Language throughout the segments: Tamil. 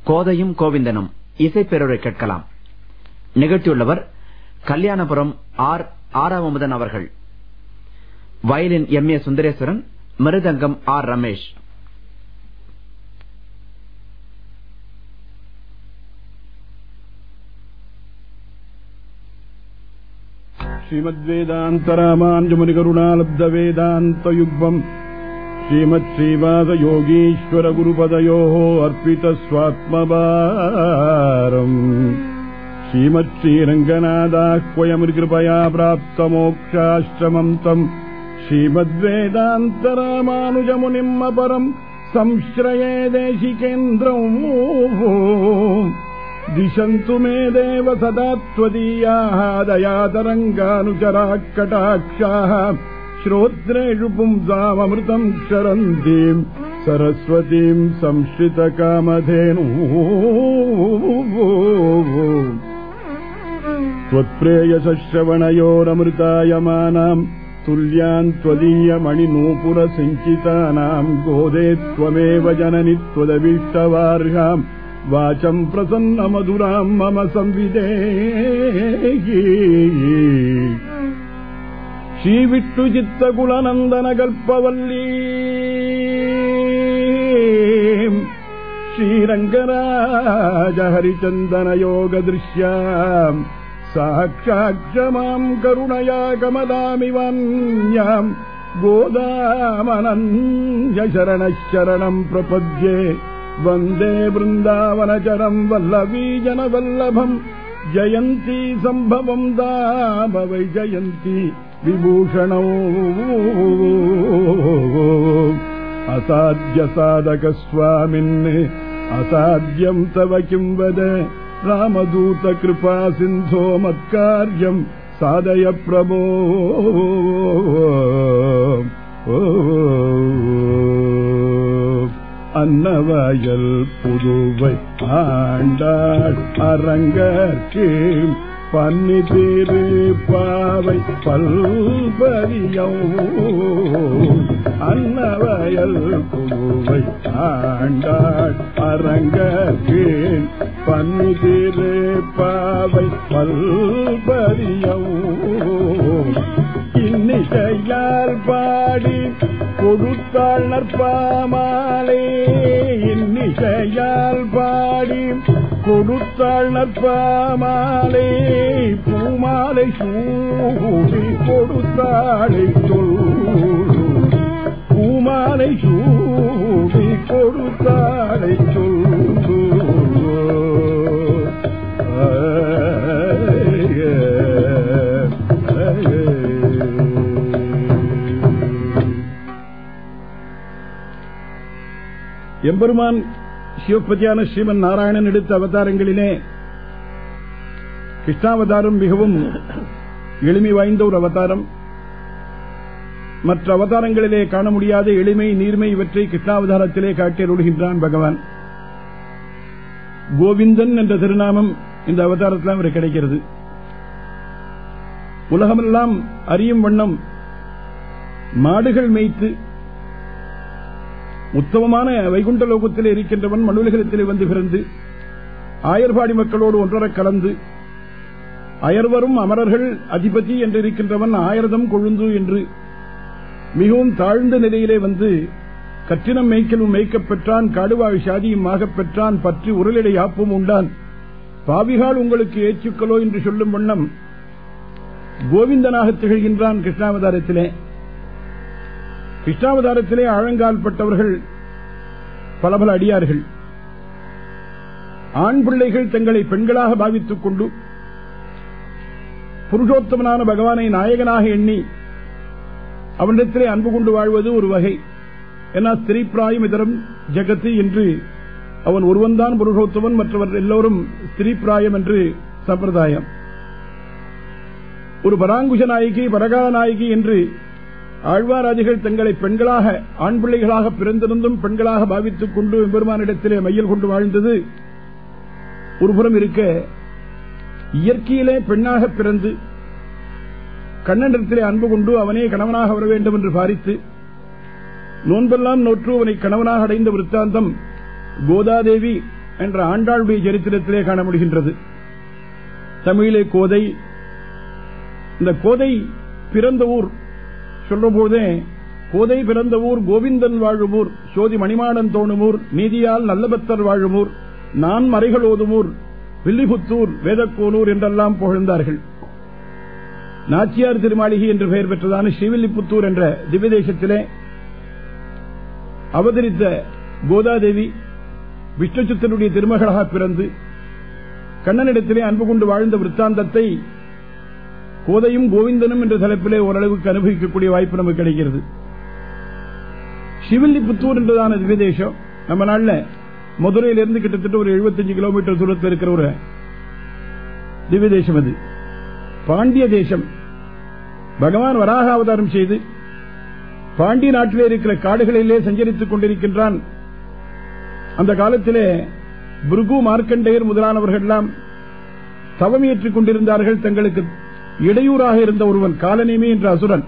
கோதையும் கோவிந்தனும் இசைப்பேரொரை கேட்கலாம். நிகழ்த்தியுள்ளவர் கல்யாணபுரம் ஆறாவமுதன் அவர்கள். Violin M.A. Sundareswaran, mridangam R. Ramesh. श्रीमद्वेदान्तरामानुजमुनिकरुणालब्धवेदान्तयुग्मम् श्रीमत्श्रीवासयोगीश्वरगुरुपदयोः अर्पितस्वात्मभारम् श्रीमत्श्रीरङ्गनाथाह्वयमुनिकृपया प्राप्तमोक्षाश्रमम् तम् श्रीमद्वेदान्तरामानुजमुनिम् अपरम् संश्रये देशिकेन्द्रम् दिशन्तु मे देव सदा त्वदीयाः दयातरङ्गानुचराः कटाक्षाः श्रोत्रेषु पुंसाममृतम् क्षरन्तीम् सरस्वतीम् संश्रितकामधेनुः त्वत्प्रेयसश्रवणयोरमृतायमानाम् तुल्यान् त्वदीयमणिनूपुरसिञ्चितानाम् गोदे त्वमेव जननि त्वदभीष्टवार्हाम् वाचम् प्रसन्नमधुराम् मम संविदेहि श्रीविष्णुचित्तकुलनन्दनकल्पवल्ली श्रीरङ्गराजहरिचन्दनयोगदृश्याम् साक्षाक्षमाम् करुणया कमलामिवान्याम् गोदामनन्यशरणः प्रपद्ये वन्दे वृन्दावनचरम् वल्लवीजनवल्लभम् जयन्ती सम्भवम् दाम वै जयन्ती विभूषणौ असाध्यसाधकस्वामिन् असाध्यम् तव किम् वद रामदूतकृपा सिन्धो मत्कार्यम् साधय प्रभो அன்னவயல் புதுவை ஆண்டாள் அரங்கற்கு பன்னி திரு பாவை பல்பரியோ அன்னவயல் புதுவை ஆண்டாள் அரங்கற்கு பன்னி திரு பாவை பல்பரியோ இன்னிசையால் பாடி கொடுத்தாள் நற்பாமாலே இன்னிசையால் பாடி கொடுத்தாள் நற்பாமாலே பூமாலை சூடி கொடுத்தாளை சொல் பூமாலை சூடி கொடுத்தாளை சொல் எம்பெருமான் சிவபதியான ஸ்ரீமன் நாராயணன் எடுத்த அவதாரங்களிலே கிருஷ்ணாவதாரம் மிகவும் எளிமை வாய்ந்த ஒரு அவதாரம். மற்ற அவதாரங்களிலே காண முடியாத எளிமை, நீர்மை இவற்றை கிருஷ்ணாவதாரத்திலே காட்டியருள்கின்றான் பகவான். கோவிந்தன் என்ற திருநாமம் இந்த அவதாரத்தில் அவருக்கு கிடைக்கிறது. உலகமெல்லாம் அறியும் வண்ணம் மாடுகள் மேய்த்து உத்தமமான வைகுண்ட லோகத்திலே இருக்கின்றவன் மனுலகத்திலே வந்து பிறந்து ஆயர்பாடி மக்களோடு ஒன்றரை கலந்து அயர்வரும் அமரர்கள் அதிபதி என்று இருக்கின்றவன் ஆயிரதம் கொழுந்து என்று மிகவும் தாழ்ந்த நிலையிலே வந்து கற்றினம் மேய்க்கலும் மேய்க்கப் பெற்றான், காடுவாழ் சாதியும் ஆகப் பெற்றான், பற்றி உரலிடை யாப்பும் உண்டான், பாவிகால் உங்களுக்கு ஏச்சுக்களோ என்று சொல்லும் வண்ணம் கோவிந்தனாக திகழ்கின்றான் கிருஷ்ணாவதாரத்திலே. கிருஷ்ணாவதாரத்திலே ஆழங்கால் பட்டவர்கள் பல பல அடியார்கள். ஆண் பிள்ளைகள் தங்களை பெண்களாக பாவித்துக் கொண்டு புருஷோத்தமனான பகவானை நாயகனாக எண்ணி அவனிடத்திலே அன்பு கொண்டு வாழ்வது ஒரு வகை. ஏன்னா ஸ்திரீப்பிராயம் இதரம் ஜெகத்து என்று அவன் ஒருவன்தான் புருஷோத்தமன், மற்றவர் எல்லோரும் ஸ்திரீப்பிராயம் என்று சம்பிரதாயம். ஒரு பராங்குஷ நாயகி பரகால நாயகி என்று ஆழ்வாராதிகள் தங்களை பெண்களாக ஆண் பிள்ளைகளாக பிறந்திருந்தும் பெண்களாக பாவித்துக் கொண்டு எம்பெருமானிடத்திலே மையல் கொண்டு வாழ்ந்தது ஒருபுறம் இருக்க, இயற்கையிலே பெண்ணாக பிறந்து கண்ணனிடத்திலே அன்பு கொண்டு அவனே கணவனாக வர வேண்டும் என்று பாரித்து நோன்பெல்லாம் நோற்று அவனை கணவனாக அடைந்த விருத்தாந்தம் கோதாதேவி என்ற ஆண்டாளுடைய சரித்திரத்திலே காண முடிகின்றது. தமிழிலே கோதை. இந்த கோதை பிறந்த ஊர் சொல்லும்போதே, கோதை பிறந்த ஊர் கோவிந்தன் வாழுமூர், சோதி மணிமாடன் தோணுமூர், நீதியால் நல்லபத்தர் வாழுமூர், நான் மறைகள் ஓதுமூர், வில்லிபுத்தூர், வேதக்கோனூர் என்றெல்லாம் புகழ்ந்தார்கள். நாச்சியார் திருமாளிகை என்று பெயர் பெற்றதான ஸ்ரீவில்லிபுத்தூர் என்ற திவ்யதேசத்திலே அவதரித்த கோதாதேவி விஷ்ணுச்சித்தனுடைய திருமகளாக பிறந்து கண்ணனிடத்திலே அன்பு கொண்டு வாழ்ந்த விற்த்தாந்தத்தை கோதையும் கோவிந்தனும் என்ற தலைப்பிலே ஓரளவுக்கு அனுபவிக்கக்கூடிய வாய்ப்பு நமக்கு கிடைக்கிறது. ஸ்ரீவில்லிபுத்தூர் என்றதான திவ்யதேசம் நம்ம நாள்ல மதுரையிலிருந்து கிட்டத்தட்ட ஒரு 75 கிலோமீட்டர் தூரத்தில் இருக்கிற ஒரு திவ்யதேசம். அது பாண்டிய தேசம். பகவான் வராக அவதாரம் செய்து பாண்டிய நாட்டிலே இருக்கிற காடுகளிலே சஞ்சரித்துக் கொண்டிருக்கின்றான். அந்த காலத்திலே பிருகு, மார்க்கண்டேயர் முதலானவர்கள் எல்லாம் தவமியேற்றுக் கொண்டிருந்தார்கள். தங்களுக்கு இடையூறாக இருந்த ஒருவன் காலநேமி என்ற அசுரன்,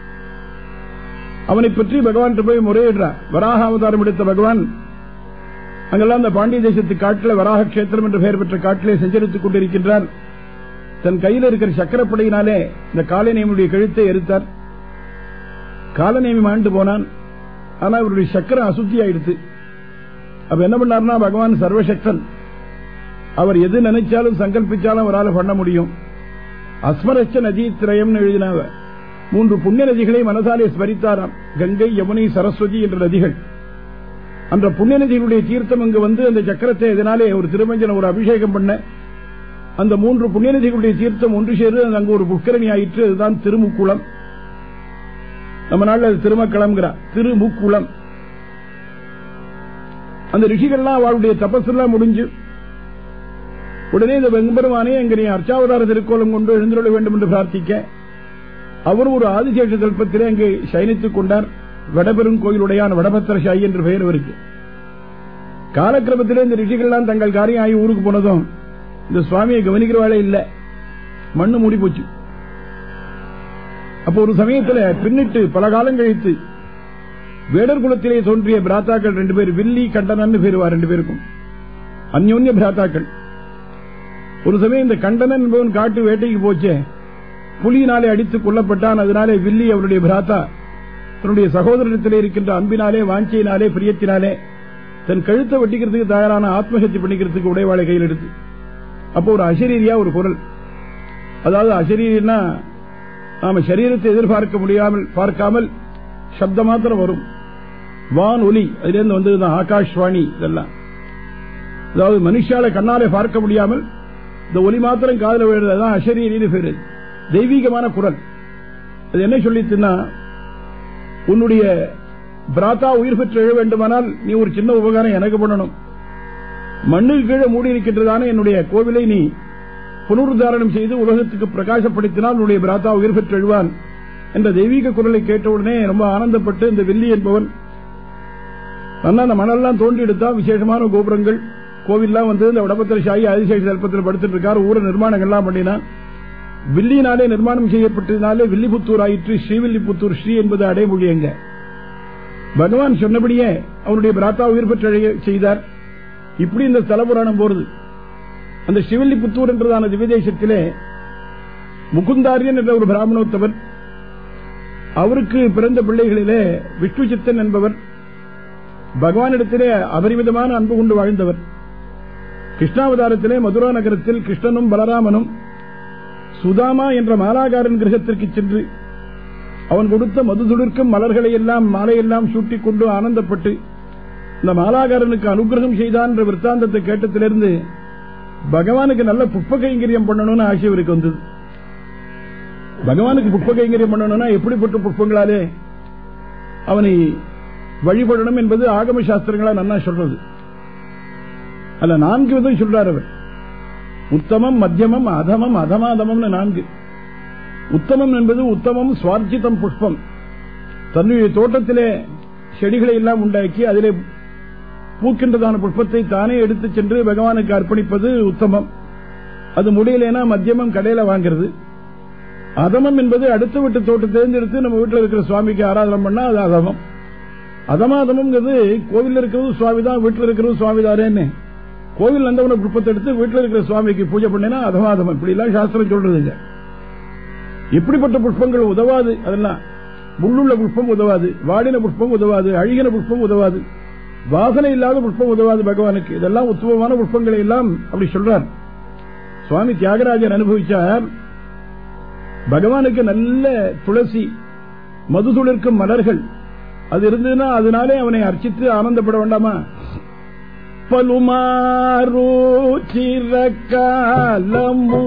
அவனை பற்றி பகவான் போய் முறையிடுறார். வராக அவதாரம் எடுத்த பகவான் அங்கெல்லாம் அந்த பாண்டிய தேசத்து காட்டில் வராக கஷேத்திரம் என்று பெயர் பெற்ற காட்டிலே சஞ்சரித்துக் கொண்டிருக்கின்றார். தன் கையில் இருக்கிற சக்கரப்படையினாலே இந்த காலநேமியுடைய கழுத்தை எரித்தார். காலநேமி மாண்டு போனான். ஆனா அவருடைய சக்கரம் அசுத்தி ஆயிடுத்து. அப்ப என்ன பண்ணார்னா, பகவான் சர்வசக்தன், அவர் எது நினைச்சாலும் சங்கல்பிச்சாலும் அவரால் பண்ண முடியும். அஸ்மரச்ச நதி திரயம் எழுதினாவ 3 புண்ணிய நதிகளை மனசாலே ஸ்மரித்தாராம். கங்கை, யமுனை, சரஸ்வதி என்ற நதிகள். அந்த புண்ணிய நதிகளுடைய தீர்த்தம் அங்கு வந்து அந்த சக்கரத்தை இதனாலே ஒரு திருமஞ்சன ஒரு அபிஷேகம் பண்ண அந்த 3 புண்ணிய நதிகளுடைய தீர்த்தம் ஒன்று சேரு அங்கு ஒரு புஷ்கரணி ஆயிற்று. அதுதான் திருமுக்குளம். நம்ம நாள் அது திருமக்களம்ங்கிறார். திருமுக்குளம். அந்த ரிஷிகள்லாம் அவளுடைய தபஸெல்லாம் முடிஞ்சு உடனே இந்த வெங்கபெருமானே அங்கே நீ அர்ச்சாவதார திருக்கோலம் கொண்டு எழுந்துள்ள வேண்டும் என்று பிரார்த்திக்க அவர் ஒரு ஆதிசேஷ கல்பத்திலே அங்கே சயனித்துக் கொண்டார். வடபெரும் கோயிலுடையான வடபத்திரசாயி என்று பெயர் அவருக்கு. காலக்கிரமத்திலே இந்த ரிஷிகள்லாம் தங்கள் காரியம் ஆகி ஊருக்கு போனதும் இந்த சுவாமியை கவனிக்கிறவாளே இல்ல, மண்ணு மூடி போச்சு. அப்போ ஒரு சமயத்தில் பின்னிட்டு பல காலம் கழித்து வேடர் குலத்திலே தோன்றிய பிராத்தாக்கள் 2 பேர், வில்லி கண்டனன் பேருவா 2 பேருக்கும் அந்யோன்ய பிராத்தாக்கள். ஒரு சமயம் இந்த கண்டனன் என்பவன் காட்டு வேட்டைக்கு போச்சே, புலியினாலே அடித்துக் கொல்லப்பட்டான். அதனாலே வில்லி அவருடைய பிராத்தா தன்னுடைய சகோதரத்திலே இருக்கின்ற அன்பினாலே, வாஞ்சியினாலே, பிரியத்தினாலே தன் கழுத்தை வெட்டிக்கிறதுக்கு தயாரான ஆத்மஹத்தி பண்ணிக்கிறதுக்கு உடைவாளை கையில் எடுத்து, அப்போ ஒரு அசரீரியா ஒரு குரல். அதாவது அசரீரினா நாம சரீரத்தை எதிர்பார்க்க முடியாமல் பார்க்காமல் சப்த மாத்திரம் வரும். வான் ஒலி அதிலிருந்து வந்ததுதான் ஆகாஷ்வாணி. இதெல்லாம் அதாவது மனுஷால கண்ணாலே பார்க்க முடியாமல் இந்த ஒலி மாத்திரம் காதல விழுறதுதான் அசரீரின்னு பேரு. தெய்வீகமான குரல். அது என்ன சொல்லிச்சுன்னா, உன்னுடைய பிராத்தா உயிர் பெற்று எழ வேண்டுமானால் நீ ஒரு சின்ன உபகாரம் எனக்கு பண்ணணும். மண்ணுக்கு கீழே மூடி இருக்கின்றதான என்னுடைய கோவிலை நீ புனருத்தாரணம் செய்து உலகத்துக்கு பிரகாசப்படுத்தினால் உன்னுடைய பிராத்தா உயிர் பெற்று எழுவான் என்ற தெய்வீக குரலை கேட்டவுடனே ரொம்ப ஆனந்தப்பட்டு இந்த வில்லி என்பவன் அந்த மணல்லாம் தோண்டி எடுத்தா விசேஷமான கோபுரங்கள் கோவில்லாம் வந்து இந்த வடபத்திரசாயி ஆதிசேஷ கல்பத்தில் படுத்துட்டு இருக்கார். ஊர நிர்மாணங்கள்லாம் பண்ணினான். வில்லியினாலே நிர்மாணம் செய்யப்பட்டதினாலே வில்லிபுத்தூர் ஆயிற்று. ஸ்ரீவில்லிபுத்தூர். ஸ்ரீ என்பது அடைமொழி. எங்க பகவான் சொன்னபடியே அவனுடைய பிராத்தா உயிர் பெற்று செய்தார். இப்படி இந்த ஸ்தல புராணம் போறது. அந்த ஸ்ரீவில்லிபுத்தூர் என்றதான திவ்யதேசத்திலே முகுந்தாரியன் என்ற ஒரு பிராமணோத்தவர், அவருக்கு பிறந்த பிள்ளைகளிலே விஷ்ணுசித்தன் என்பவர் பகவானிடத்திலே அபரிமிதமான அன்பு கொண்டு வாழ்ந்தவர். கிருஷ்ணாவதாரத்திலே மதுரா நகரத்தில் கிருஷ்ணனும் பலராமனும் சுதாமா என்ற மாலாகாரன் கிரகத்திற்கு சென்று அவன் கொடுத்த மதுதுளிர்க்கும் மலர்களை எல்லாம் மாலையெல்லாம் சூட்டிக் கொண்டு ஆனந்தப்பட்டு இந்த மாலாகாரனுக்கு அனுகிரகம் செய்தான் என்ற விற்த்தாந்தத்தை கேட்டத்திலிருந்து பகவானுக்கு நல்ல புஷ்ப கைங்கரியம் பண்ணணும்னு ஆசை இவருக்கு வந்தது. பகவானுக்கு புஷ்ப கைங்கரியம் பண்ணணும்னா எப்படிப்பட்ட புஷ்பங்களாலே அவனை வழிபடணும் என்பது ஆகம சாஸ்திரங்களா நன்னா சொல்றது. அல்ல 4 விதம் சொல்றார் அவர். உத்தமம், மத்தியமம், அதமம், அதமாதமம் 4. உத்தமம் என்பது உத்தமம் சுவார்ஜிதம் புஷ்பம். தன்னுடைய தோட்டத்திலே செடிகளை எல்லாம் உண்டாக்கி அதிலே பூக்கின்றதான புஷ்பத்தை தானே எடுத்துச் சென்று பகவானுக்கு அர்ப்பணிப்பது உத்தமம். அது முடியலனா மத்தியமம் கடையில வாங்கிறது. அதமம் என்பது அடுத்த வீட்டு தோட்டத்தை தேர்ந்தெடுத்து நம்ம வீட்டில் இருக்கிற சுவாமிக்கு ஆராதனை பண்ணா அது அதமம். அதமாதமம் கோவில் இருக்கிறது சுவாமிதான், வீட்டில் இருக்கிறது சுவாமிதாரேன்னு கோவில் நந்தவன புஷ்பத்தை எடுத்து வீட்டில் இருக்கிற சுவாமிக்கு பூஜை பண்ணினா அதவாதம். இப்படி எல்லாம் சாஸ்திரம் சொல்றது இல்ல. எப்படிப்பட்ட புஷ்பங்கள் உதவாது? அதெல்லாம் முள்ளுள்ள புஷ்பம் உதவாது, வாடின புஷ்பம் உதவாது, அழுகின புஷ்பம் உதவாது, வாசனை இல்லாத புஷ்பம் உதவாது பகவானுக்கு. இதெல்லாம் உத்தமமான புஷ்பங்களை எல்லாம் அப்படி சொல்றார். சுவாமி தியாகராஜர் அனுபவிச்சார். பகவானுக்கு நல்ல துளசி, மதுதுளிர்க்கும் மலர்கள் அது இருந்ததுன்னா அதனாலே அவனை அர்ச்சித்து ஆனந்தப்பட வேண்டாமா? பலுமாரு சிறக்காலமு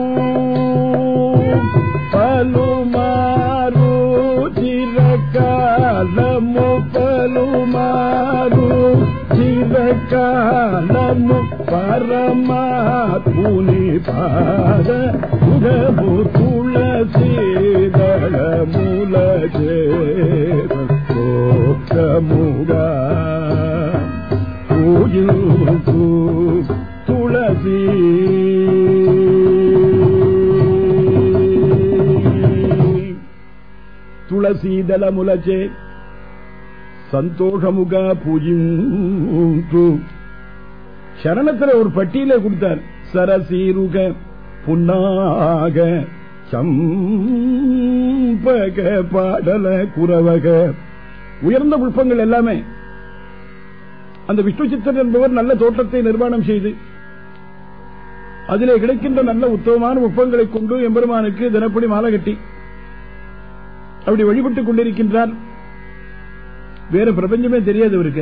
பலுமாரு சிறக்காலமு பலுமாரு சிறக்காலமு பரமாத்முனி பாத உடபு துளசீதள மூலமுகா பூஜிக்கு துளசி துளசீதள முலச்சே சந்தோஷமுக பூஜிக்கு. சரணத்துல ஒரு பட்டியல கொடுத்தார். சரசீருக புன்னாக சம்பக பாடல குரவக, உயர்ந்த புஷ்பங்கள் எல்லாமே. அந்த விஷ்ணு சித்தர் என்பவர் நல்ல தோட்டத்தை நிர்மாணம் செய்து அதிலே கிடைக்கின்ற நல்ல உத்தமமான புஷ்பங்களை கொண்டு எம்பெருமானுக்கு தினப்படி மாலை கட்டி அப்படி வழிபட்டுக் கொண்டிருக்கின்றார். வேற பிரபஞ்சமே தெரியாது இவருக்கு.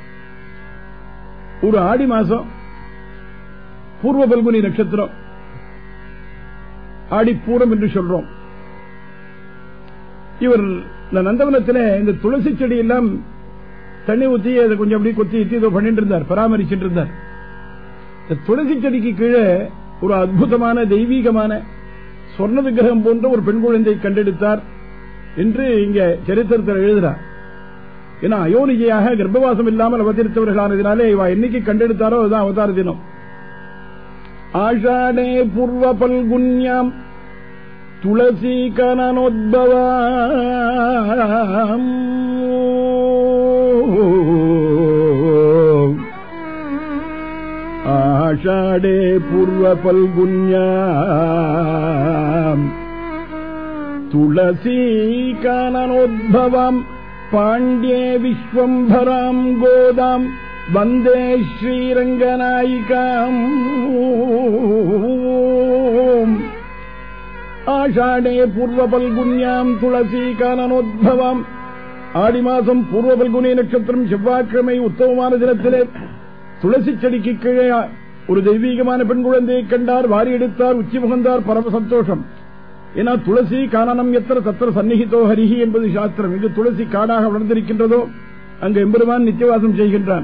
ஒரு ஆடி மாசம் பூர்வ பல்குனி நட்சத்திரம், ஆடிப்பூரம் என்று சொல்றோம். இவர் நந்தவனத்தில் இந்த துளசி செடி எல்லாம் தண்ணி ஊற்றி அதை கொஞ்சம் அப்படி கொத்தி இதோ பண்ணிட்டு இருந்தார், பராமரிச்சுட்டு இருந்தார். இந்த துளசி செடிக்கு கீழே ஒரு அற்புதமான தெய்வீகமான சொர்ண விக்கிரகம் போன்ற ஒரு பெண் குழந்தை கண்டெடுத்தார் என்று இங்க சரித்திரத்தில் எழுதுறார். ஏன்னா அயோனிஜையாக கர்ப்பவாசம் இல்லாமல் அவதரித்தவர்களானதினாலே இவ என்னைக்கு கண்டெடுத்தாரோ அதுதான் அவதார தினம். ஆஷாடே பூர்வ பல்குன்யாம் துளசி கனனோத்பவம் ஆஷாடே பூர்வ பல்குன்யாம் துளசி கனனோத்பவம் பாண்டியே விஸ்வம்பராம் கோதாம் வந்தே ஸ்ரீரங்கநாயிகாம். ஆஷாடே பூர்வ பல்குன்யாம் துளசி கானனோத்பவம். ஆடி மாசம் பூர்வ பல்குனி நட்சத்திரம் செவ்வாய்க்கிழமை உத்தமமான தினத்திலே துளசி செடிக்கு கீழே ஒரு தெய்வீகமான பெண் குழந்தையை கண்டார், வாரி எடுத்தார், உச்சி முகந்தார், பரம சந்தோஷம். ஏன்னா துளசி கானனம் எத்திர தத்திர சந்நிகிதோ ஹரிஹி என்பது சாஸ்திரம். இங்கு துளசி காடாக வளர்ந்திருக்கின்றதோ அங்கு எம்பெருமான் நித்தியவாசம் செய்கின்றான்.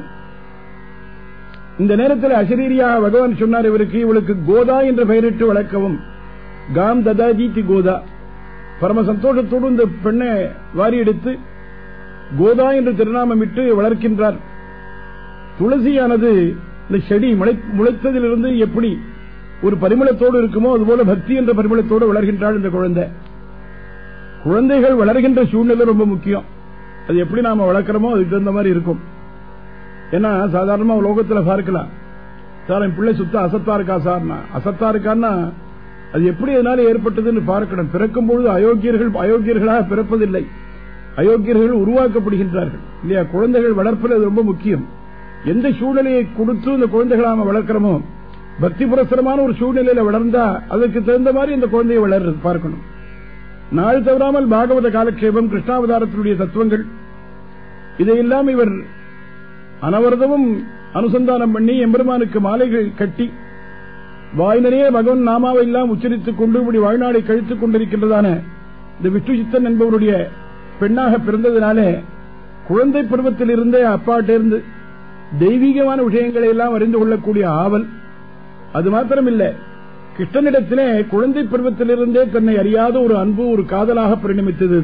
இந்த நேரத்தில் அசரீரியாக பகவான் சொன்னார், இவளுக்கு கோதா என்ற பெயரிட்டு வளர்க்கவும். காம் ததாஜீதி கோதா. பரம சந்தோஷத்தோடு இந்த பெண்ணை வாரி எடுத்து கோதா என்று திருநாமமிட்டு வளர்க்கின்றார். துளசியானது இந்த செடி முளைத்ததிலிருந்து எப்படி ஒரு பரிமளத்தோடு இருக்குமோ அதுபோல பக்தி என்ற பரிமளத்தோடு வளர்கின்றாள் இந்த குழந்தை. குழந்தைகள் வளர்கின்ற சூழ்நிலை ரொம்ப முக்கியம். அது எப்படி நாம வளர்க்கிறோமோ அதுக்கு தகுந்த மாதிரி இருக்கும். ஏன்னா சாதாரணமா லோகத்தில் பார்க்கலாம், சார் என் பிள்ளை சுத்த அசத்தா இருக்கா சார்னா, அசத்தா இருக்கான்னா அது எப்படி அதனால ஏற்பட்டதுன்னு பார்க்கணும். பிறக்கும் பொழுது அயோக்கியர்களாக பிறப்பதில்லை, அயோக்கியர்கள் உருவாக்கப்படுகின்றார்கள் இல்லையா? குழந்தைகள் வளர்ப்பது அது ரொம்ப முக்கியம். எந்த சூழ்நிலையை கொடுத்து இந்த குழந்தைகளை நாம வளர்க்கிறோமோ, பக்தி புரஸ்தரமான ஒரு சூழ்நிலையில வளர்ந்தா அதற்கு தகுந்த மாதிரி இந்த குழந்தையை வளர்றது பார்க்கணும். நாள் தவறாமல் பாகவத காலக்ஷேபம், கிருஷ்ணாவதாரத்தினுடைய தத்துவங்கள் இதையெல்லாம் இவர் அனவரதமும் அனுசந்தானம் பண்ணி எம்பெருமானுக்கு மாலைகள் கட்டி வாய் நிறைய பகவன் நாமாவை எல்லாம் உச்சரித்துக் கொண்டு இப்படி வாழ்நாளை கழித்துக் கொண்டிருக்கின்றதான இந்த விஷ்ணு சித்தன் என்பவருடைய பெண்ணாக பிறந்ததினாலே குழந்தை பருவத்தில் இருந்தே அப்பாட்டிருந்து தெய்வீகமான விஷயங்களை எல்லாம் அறிந்து கொள்ளக்கூடிய ஆவல். அது மாத்திரமில்ல, கிருஷ்ணனிடத்திலே குழந்தை பருவத்திலிருந்தே தன்னை அறியாத ஒரு அன்பு, ஒரு காதலாக பரிணமித்தது.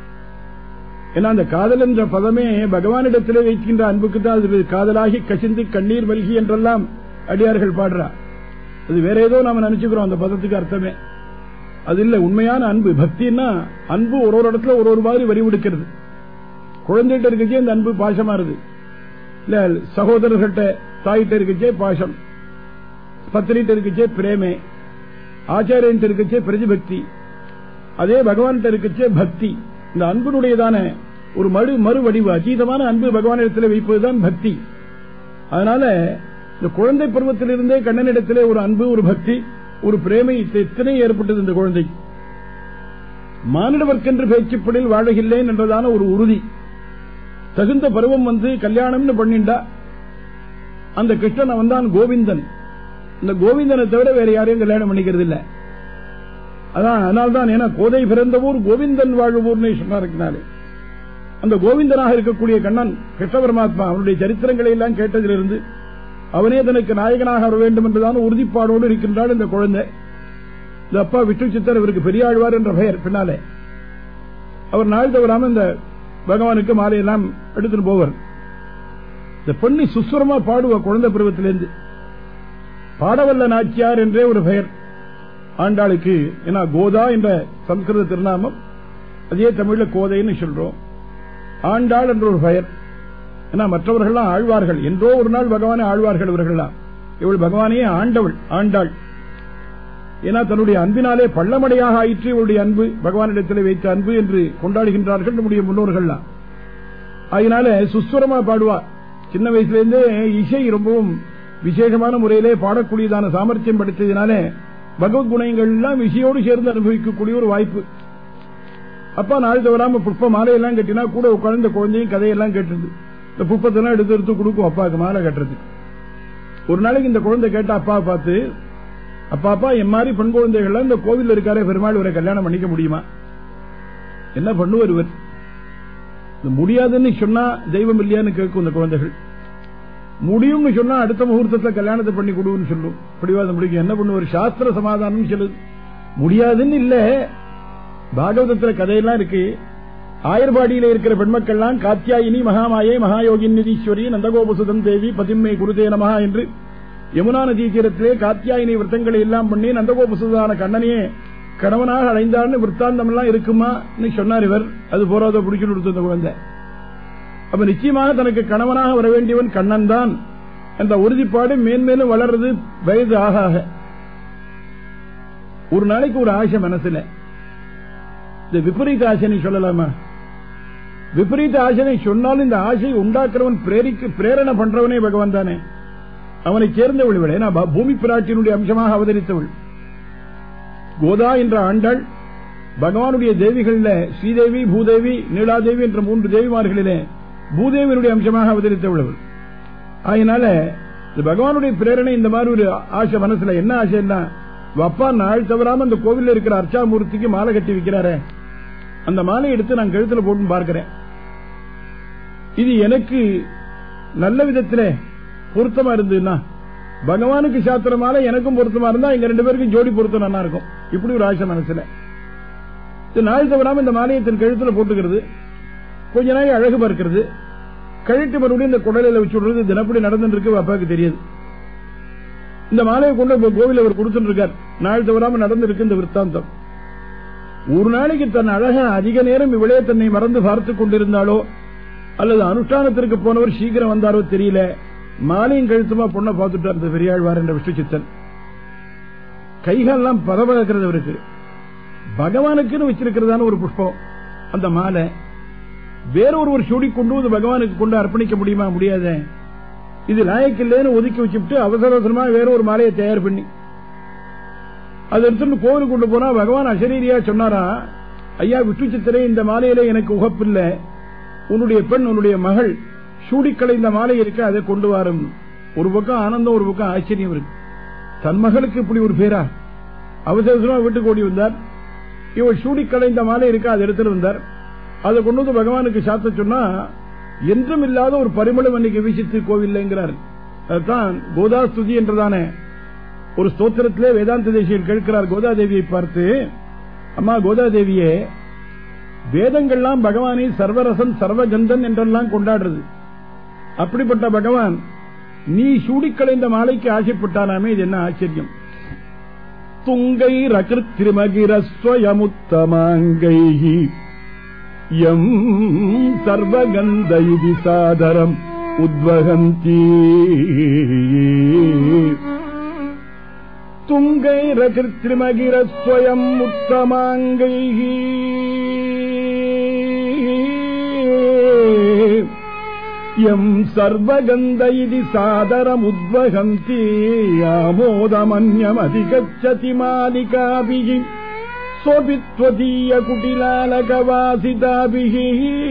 ஏன்னா அந்த காதல் என்ற பதமே பகவானிடத்திலே வைக்கின்ற அன்புக்கு தான் அது காதலாகி கசிந்து கண்ணீர் வல்கி என்றெல்லாம் அடியார்கள் பாடுறார். அது வேற ஏதோ நாம நினைச்சுக்கிறோம் அந்த பதத்துக்கு அர்த்தமே அது இல்ல. உண்மையான அன்பு பக்தின்னா அன்பு ஒரு இடத்துல ஒரு மாதிரி வரிவிடுக்கிறது. குழந்தைகிட்ட இருக்கே அந்த அன்பு பாசமாறுது இல்ல, சகோதரர்கிட்ட தாயிட்ட இருக்குச்சே பாசம், பத்திரிட்ட இருக்குச்சே பிரேமே, ஆச்சாரியன் இருக்குச்சே பிரதிபக்தி, அதே பகவான் இருக்குச்சே பக்தி. இந்த அன்புடையதான ஒரு மறுவடிவு அதீதமான அன்பு பகவானிடத்தில் வைப்பதுதான் பக்தி. அதனால இந்த குழந்தை பருவத்திலிருந்தே கண்ணனிடத்திலே ஒரு அன்பு, ஒரு பக்தி, ஒரு பிரேமை எத்தனை ஏற்பட்டது இந்த குழந்தை. மானிடவர்க்கென்று பேச்சுப்படில் வாழகில்லேன் என்றதான ஒரு உறுதி. தகுந்த பருவம் வந்து கல்யாணம்னு பண்ணிண்டா அந்த கிருஷ்ணன் அவன் தான் கோவிந்தன். இந்த கோவிந்தனை தவிர வேற யாரையும் கல்யாணம் பண்ணிக்கிறது இல்ல. அதனால்தான் ஏன்னா கோதை பிறந்த ஊர் கோவிந்தன் வாழ்வூர்னு சொன்னாரு. அந்த கோவிந்தனாக இருக்கக்கூடிய கண்ணன் கிருஷ்ண பரமாத்மா அவனுடைய சரித்திரங்களை எல்லாம் கேட்டதிலிருந்து அவனே தனக்கு நாயகனாக வர வேண்டும் என்றுதான் உறுதிப்பாடோடு இருக்கின்றாள் இந்த குழந்தை. இந்த அப்பா விஷ்ணு சித்தர் இவருக்கு பெரியாழ்வார் என்ற பெயர். பின்னாலே அவர் நாள் தவறாம இந்த பகவானுக்கு மாலையெல்லாம் எடுத்துட்டு போவார். இந்த பெண்ணை சுஸ்வரமா பாடுவா குழந்தை பருவத்திலிருந்து. பாடவல்ல நாச்சியார் என்றே ஒரு பெயர் ஆண்டாளுக்கு. ஏன்னா கோதா என்ற சம்ஸ்கிருத திருநாமம், அதே தமிழ்ல கோதைன்னு சொல்றோம். ஆண்டாள் என்ற ஒரு பெயர். ஏன்னா மற்றவர்கள்லாம் ஆழ்வார்கள், என்றோ ஒரு நாள் பகவானே ஆழ்வார்கள் இவர்கள்லாம். இவள் பகவானையே ஆண்டவள், ஆண்டாள். ஏன்னா தன்னுடைய அன்பினாலே பள்ளமடையாக ஆயிற்று இவளுடைய அன்பு, பகவானிடத்தில் வைத்த அன்பு என்று கொண்டாடுகின்றார்கள் நம்முடைய முன்னோர்கள்லாம். அதனால சுஸ்வரமா பாடுவா. சின்ன வயசுலேருந்தே இசை ரொம்பவும் விசேஷமான முறையிலே பாடக்கூடியதான சாமர்த்தியம் படைத்ததினாலே பகவத்குணங்கள் எல்லாம் இசையோடு சேர்ந்து அனுபவிக்கக்கூடிய ஒரு வாய்ப்பு. அப்பா நாள் தவறாம புஷ்ப மாலையெல்லாம் கட்டினா கூட உட்கார்ந்த குழந்தையும் கதையெல்லாம் கேட்டது. இந்த புஷ்பத்தெல்லாம் எடுத்து எடுத்து கொடுக்கும் அப்பாவுக்கு மாலை கட்டுறது. ஒரு நாளைக்கு இந்த குழந்தை கேட்ட அப்பாவை பார்த்து, அப்பா என் மாதிரி பெண் குழந்தைகள் இந்த கோவில் இருக்காரே பெருமாள் இவரை கல்யாணம் பண்ணிக்க முடியுமா? என்ன பண்ணுவார் இவர்? முடியாதுன்னு சொன்னா தெய்வம் இல்லையான்னு கேட்கும் இந்த குழந்தைகள். முடியும்னு சொன்னா அடுத்த முகூர்த்தத்தில் கல்யாணத்தை பண்ணி கொடுன்னு சொல்லும். பிடிவாதம் முடிக்கும். என்ன பண்ணுவார்? சாஸ்திர சமாதானம் சொல்லுது. முடியாதுன்னு இல்ல, பாகவதத்துல கதையெல்லாம் இருக்கு. ஆயர்பாடியில இருக்கிற பெண்மக்கள்லாம் காத்தியாயினி மகாமாயை மகாயோகின் நிதீஸ்வரி நந்தகோபசுதன் தேவி பதிம்மை குருதே நமஹா என்று யமுனா நதி தீரத்திலே காத்தியாயினி விரதங்களை எல்லாம் பண்ணி நந்தகோபசுதான கண்ணனையே கணவனாக அடைந்தார்னு விற்த்தாந்தம் எல்லாம் இருக்குமா சொன்னார் இவர். அது போராத பிடிச்சு கொடுத்த குழந்தை. அப்ப நிச்சயமாக தனக்கு கணவனாக வர வேண்டியவன் கண்ணன் தான் என்ற உறுதிப்பாடு மேன்மேலும் வளர்றது வயது ஆக ஆக. ஒரு நாளைக்கு ஒரு ஆசை மனசுல, இந்த விபரீத ஆசனை சொல்லலாமா? விபரீத ஆசனை சொன்னாலும் இந்த ஆசையை உண்டாக்குறவன் பிரேரணை பண்றவனே பகவான் தானே. அவனை சேர்ந்தவள் இவள். ஏன்னா பூமி பிராட்டியினுடைய அம்சமாக அவதரித்தவள் கோதா என்ற ஆண்டாள். பகவானுடைய தேவிகள்ல ஸ்ரீதேவி, பூதேவி, நீலாதேவி என்ற 3 தேவிமார்களிலே பூதேவியினுடைய அம்சமாக அவதரித்தவள் அவள். அதனால இந்த பகவானுடைய பிரேரணை இந்த மாதிரி ஒரு ஆசை மனசுல. என்ன ஆசைன்னா, அப்பா நாள் தவறாம அந்த கோவில்ல இருக்கிற அர்ச்சாமூர்த்திக்கு மாலை கட்டி வைக்கிறாரே, அந்த மாலை எடுத்து நான் கழுத்துல போட்டு பார்க்கிறேன். இது எனக்கு நல்ல விதத்திலே பொருத்தமா இருந்ததுன்னா, பகவானுக்கு சாத்திர மாலை எனக்கும் பொருத்தமா இருந்தா எங்க 2 பேருக்கும் ஜோடி பொருத்தம் நல்லா இருக்கும். இப்படி ஒரு ஆசை மனசுல. நாள் தவறாம இந்த மாலையை தன் கழுத்துல போட்டுக்கிறது, கொஞ்ச நாள் அழகு பார்க்கிறது, கழுத்து மறுபடியும் இந்த குடலையில வச்சு விடுறது. தினப்படி நடந்துட்டு இருக்கு, அப்பாவுக்கு தெரியாது. இந்த மாலையை கொண்டு கோவில் அவர் கொடுத்துட்டு இருக்கார். நாள் தவறாம நடந்திருக்கு இந்த விற்த்தாந்தம். ஒரு நாளைக்கு தன் அழக அதிக நேரம் இவளே தன்னை மறந்து பார்த்துக் கொண்டிருந்தாலோ அல்லது அனுஷ்டானத்திற்கு போனவர் சீக்கிரம் வந்தாரோ தெரியல, மாலையும் கழுத்துமா பொண்ணை பார்த்துட்டார் இந்த பெரியாழ்வார் என்ற விஷ்ணு சித்தன். கைகாலெல்லாம் பதபதக்கிறது அவருக்கு. பகவானுக்குன்னு வச்சிருக்கிறதான ஒரு புஷ்பம் அந்த மாலை. வேறொருவர் சூடி கொண்டு வந்து பகவானுக்கு கொண்டு அர்ப்பணிக்க முடியுமா? முடியாத. இது லாயக்கில்லேன்னு ஒதுக்கி வச்சுட்டு அவசர அவசரமா வேற ஒரு மாலையை தயார் பண்ணி அதை எடுத்துட்டு கோவிலுக்கு கொண்டு போனா பகவான் அசரீரியா சொன்னாரா, ஐயா விஷ்ணு சித்தரே, இந்த மாலையில எனக்கு உகப்பில்லை, உன்னுடைய பெண் உன்னுடைய மகள் சூடிக்களை இந்த மாலை இருக்க அதை கொண்டு வரும். ஒரு பக்கம் ஆனந்தம், ஒரு பக்கம் ஆச்சரியம் இருக்கு. தன் மகளுக்கு இப்படி ஒரு பேரா? அவசர அவசரமா வீட்டுக்கு ஓடி வந்தார். இவள் சூடிக்களை இந்த மாலை இருக்க அதை எடுத்துட்டு வந்தார். அதை கொண்டு வந்து பகவானுக்கு சாத்த சொன்னா என்றும் இல்லாத ஒரு பரிமளம் அன்னைக்கு வீசித்து கோவில்லைங்கிறார். அதுதான் கோதாஸ்துதி என்றதான ஒரு ஸ்தோத்திரத்திலே வேதாந்த தேசியர் கேட்கிறார் கோதாதேவியை பார்த்து, அம்மா கோதாதேவியே, வேதங்கள்லாம் பகவானை சர்வரசன் சர்வகந்தன் என்றெல்லாம் கொண்டாடுறது. அப்படிப்பட்ட பகவான் நீ சூடிக்கலைந்த மாலைக்கு ஆசைப்பட்டானாமே, இது என்ன ஆச்சரியம்? துங்கை ரகிருத்திரிமகிரஸ்வயமுத்தமாங்கை யம் சர்வகந்த யுதி சாதரம் உத்வகந்தி துங்கைரகிருத்ரிமகிரஸ்வயம் உத்தமாங்கை யம் சர்வகந்த இதி சாதரமுத்வகந்தி ஆமோதமன்யமதிகச்சதி மாலிகாபிஹி சோபித்வதீய குட்டிலாலகவாசிதாபிஹி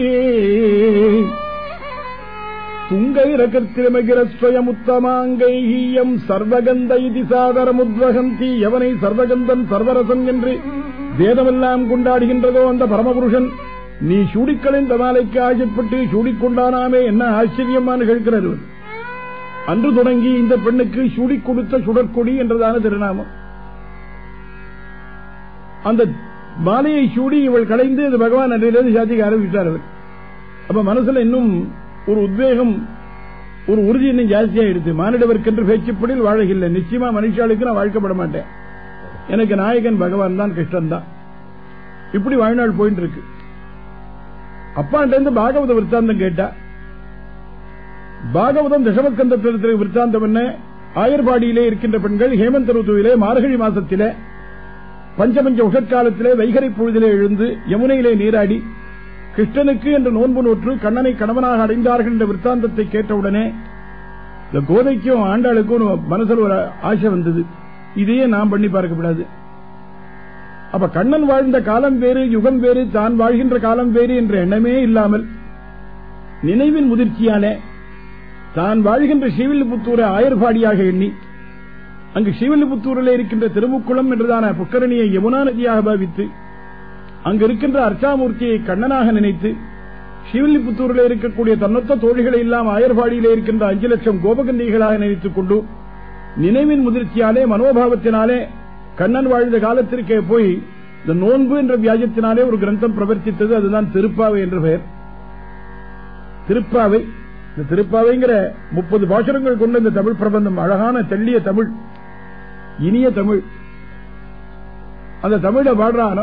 துங்கைரகிருத்ரிமகிரஸ்வயமுத்தமாங்கை யம் சர்வகந்த இதி சாதரமுத்வகந்தி எவனை சர்வகந்தன் சர்வரசன் என்று வேதமெல்லாம் கொண்டாடுகின்றதோ அந்த பரமபுருஷன் நீ சூடிக்கலைந்த மாலைக்கு ஆசைப்பட்டு சூடிக்கொண்டானாமே என்ன ஆச்சரியமான கேட்கிறது. அன்று தொடங்கி இந்த பெண்ணுக்கு சூடி கொடுத்த சுடற்கொடி என்றதான திருநாமம். அந்த மாலையை சூடி இவள் கலைந்து அது பகவான் அன்றையிலிருந்து சாதிக்க ஆரம்பித்தார். அவர் அப்ப மனசுல இன்னும் ஒரு உத்வேகம், ஒரு உறுதி இன்னும் ஜாஸ்தியாயிடுச்சு. மானிடவர்க்கென்று பேச்சுப்படில் வாழகில்லை, நிச்சயமா மனுஷாளுக்கு நான் வாழ்க்கப்பட மாட்டேன், எனக்கு நாயகன் பகவான் தான், கிருஷ்ணன் தான். இப்படி வாழ்நாள் போயிட்டு இருக்கு. அப்பாண்ட பாகவத விற்த்தாந்தம் கேட்டா, பாகவதம் தசமஸ்கந்தத்தில் விற்த்தாந்தம் என்ன? ஆயர்பாடியிலே இருக்கின்ற பெண்கள் ஹேமந்த ருத்துவிலே மார்கழி மாசத்திலே பஞ்சபஞ்ச உஷற்காலத்திலே வைகரை பொழுதிலே எழுந்து யமுனையிலே நீராடி கிருஷ்ணனுக்கு என்று நோன்பு நோற்று கண்ணனை கணவனாக அடைந்தார்கள் என்ற விற்த்தாந்தத்தை கேட்டவுடனே இந்த கோதைக்கும் ஆண்டாளுக்கும் மனசில் ஒரு ஆசை வந்தது, இதையே நாம் பண்ணி பார்க்கப்படாது. அப்ப கண்ணன் வாழ்ந்த காலம் வேறு, யுகம் வேறு, தான் வாழ்கின்ற காலம் வேறு என்ற எண்ணமே இல்லாமல் நினைவின் முதிர்ச்சியாலே தான் வாழ்கின்ற ஸ்ரீவில்லிபுத்தூரை ஆயர்பாடியாக எண்ணி அங்கு ஸ்ரீவில்லிபுத்தூரில் இருக்கின்ற திருமுக்குளம் என்றதான புக்கரணியை யமுனா நதியாக பாவித்து அங்கு இருக்கின்ற அர்ச்சாமூர்த்தியை கண்ணனாக நினைத்து ஸ்ரீவில்லிபுத்தூரில் இருக்கக்கூடிய தன்னொத்த தோழிகளை எல்லாம் ஆயர்பாடியிலே இருக்கின்ற 5 லட்சம் கோபகன்னிகளாக நினைத்துக் கொண்டு நினைவின் முதிர்ச்சியாலே மனோபாவத்தினாலே கண்ணன் வாழ்ந்த காலத்திற்கே போய் இந்த நோன்பு என்ற வியாஜத்தினாலே ஒரு கிரந்தம் பிரவர்த்தித்தது. அதுதான் திருப்பாவை என்ற பெயர். திருப்பாவை, இந்த திருப்பாவைங்கிற 30 பாசுரங்கள் கொண்ட இந்த தமிழ் பிரபந்தம், அழகான தெள்ளிய தமிழ், இனிய தமிழ். அந்த தமிழ பாடுறான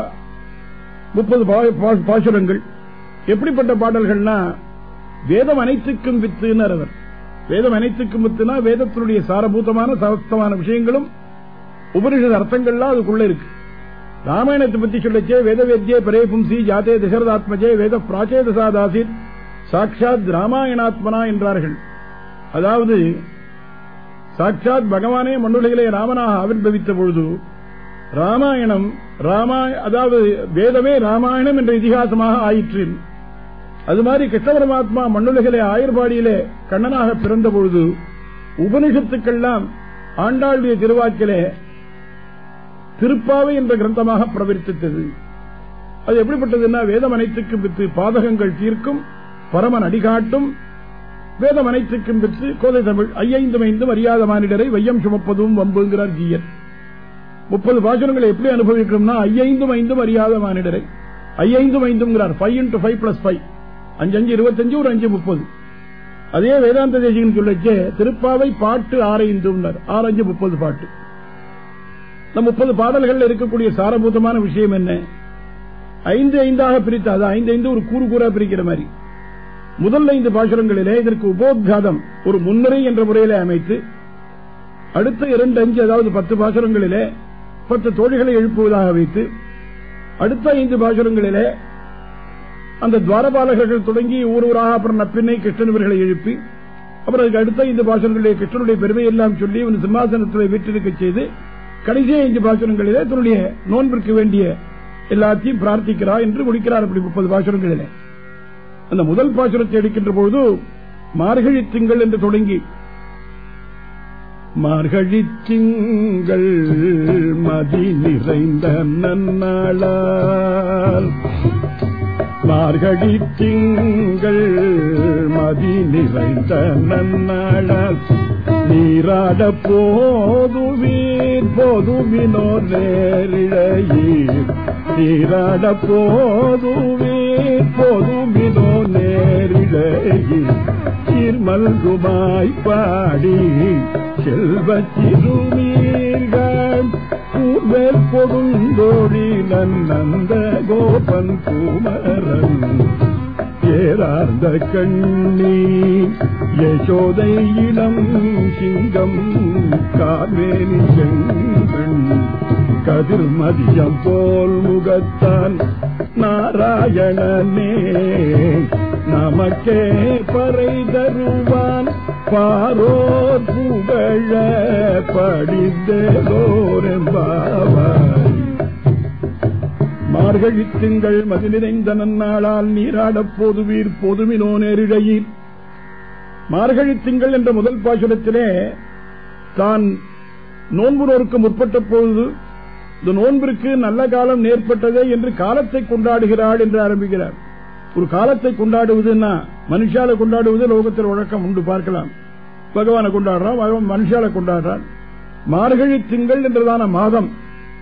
30 பாசுரங்கள் எப்படிப்பட்ட பாடல்கள்னா, வேதம் அனைத்துக்கும் வித்துன்னு அவர். வேதம் அனைத்துக்கும் வித்துனா வேதத்தினுடைய சாரபூதமான சமஸ்தமான விஷயங்களும் உபனிஷத் அர்த்தங்கள்லாம் அதுக்குள்ள இருக்கு. ராமாயணத்தை பத்தி சொல்லச்சே வேத வேத்யே பரே பும்சி ஜாதே தசரதாத்மஜே வேத பிராச்சேதசாதாசித் சாட்சாத் ராமாயணாத்மனா என்றார்கள். அதாவது சாட்சாத் பகவானே மண்ணுலகிலே ராமனாக ஆவிர்பவித்த பொழுது ராமாயணம் அதாவது வேதமே ராமாயணம் என்ற இதிகாசமாக ஆயிற்று. அது மாதிரி கிருஷ்ண பரமாத்மா மண்ணுலகிலே ஆயர்பாடியிலே கண்ணனாக பிறந்த பொழுது உபனிஷத்துக்கெல்லாம் ஆண்டாளுடைய திருவாக்கிலே திருப்பாவை என்ற கிரந்தமாக பிரவர்த்தித்தது. அது எப்படிப்பட்டதுன்னா, வேதம் அனைத்துக்கும் வித்து பாதகங்கள் தீர்க்கும் பரமன் அடிகாட்டும் வேதம் அனைத்துக்கும் வித்து கோதை தமிழ் 5 அறியாத மானிடரை வையம் சுமப்பதும் வம்புங்கிறார் ஜீயர். 30 பாசுரங்களை எப்படி அனுபவிக்கணும்னா 5 அறியாத மானிடரை 5 5 5 × 5 + 5 5 5 25 ஒரு 5 30. அதே வேதாந்த தேசிகன் சொல்லச்சே திருப்பாவை பாட்டு 6 5 30 பாட்டு. இந்த 30 பாடல்கள் இருக்கக்கூடிய சாரபூதமான விஷயம் என்ன? 5 5 பிரித்து, அது 5 5 ஒரு கூறு கூறா பிரிக்கிற மாதிரி முதல் 5 பாசுரங்களிலே இதற்கு உபோத்காதம் ஒரு முன்னுரை என்ற முறையிலே அமைத்து, அடுத்த 2 5 அதாவது 10 பாசுரங்களிலே 10 தோழிகளை எழுப்புவதாக வைத்து, அடுத்த 5 பாசுரங்களிலே அந்த துவாரபாலகர்கள் தொடங்கி ஊராக அப்புறம் நப்பின்னை கிருஷ்ணன் எழுப்பி, அப்புறம் அதுக்கு அடுத்த 5 பாசுரங்களிலே கிருஷ்ணனுடைய பெருமை எல்லாம் சொல்லி அவன் சிம்மாசனத்தில் வீட்டிருக்க செய்து, கடைசி 5 பாசுரங்களிலே தன்னுடைய நோன்பிற்கு வேண்டிய எல்லாத்தையும் பிரார்த்திக்கிறார் என்று முடிக்கிறார். அப்படி 30 பாசுரங்களிலே அந்த முதல் பாசுரத்தை எடுக்கின்ற பொழுது மார்கழி திங்கள் என்று தொடங்கி, மார்கழி திங்கள் மதி நிறைந்த நன்னாளால், மார்கழி திங்கள் மதி நிறைந்த நன்னாளால் நீராட போதுவினோர் நேரிழையீர், நீராட போதுவினோர் நேரிழையீர், சீர்மல்குமாய் பாடி செல்வச் சிறுமீர்கள் கூர்வேல் கொடுந்தோழி நந்த கோபன் குமரன் ஏறார்ந்த கண்ணி யசோதை இளம் சிங்கம் கார்மேனி செங்கண் கதிர்மதியம் போல் முகத்தான் நாராயணனே நமக்கே பறை தருவான் பாரோர் புகழ படித்தோரெம்பாவாய். மார்கழி திங்கள் மதி நிறைந்த நன்னாளால் நீராடப் போதுவீர் பொதுமினோ நேரிழையீர். மார்கழி திங்கள் என்ற முதல் பாசுரத்திலே தான் நோன்பு நோருக்கு முற்பட்ட பொழுது இந்த நோன்பிற்கு நல்ல காலம் நேர்பட்டதே என்று காலத்தை கொண்டாடுகிறாள் என்று ஆரம்பிக்கிறார். ஒரு காலத்தை கொண்டாடுவதுன்னா மனுஷால கொண்டாடுவது லோகத்தில் வழக்கம் உண்டு, பார்க்கலாம். பகவானை கொண்டாடுறான், மனுஷால கொண்டாடுறான். மார்கழி திங்கள் என்றதான மாதம்,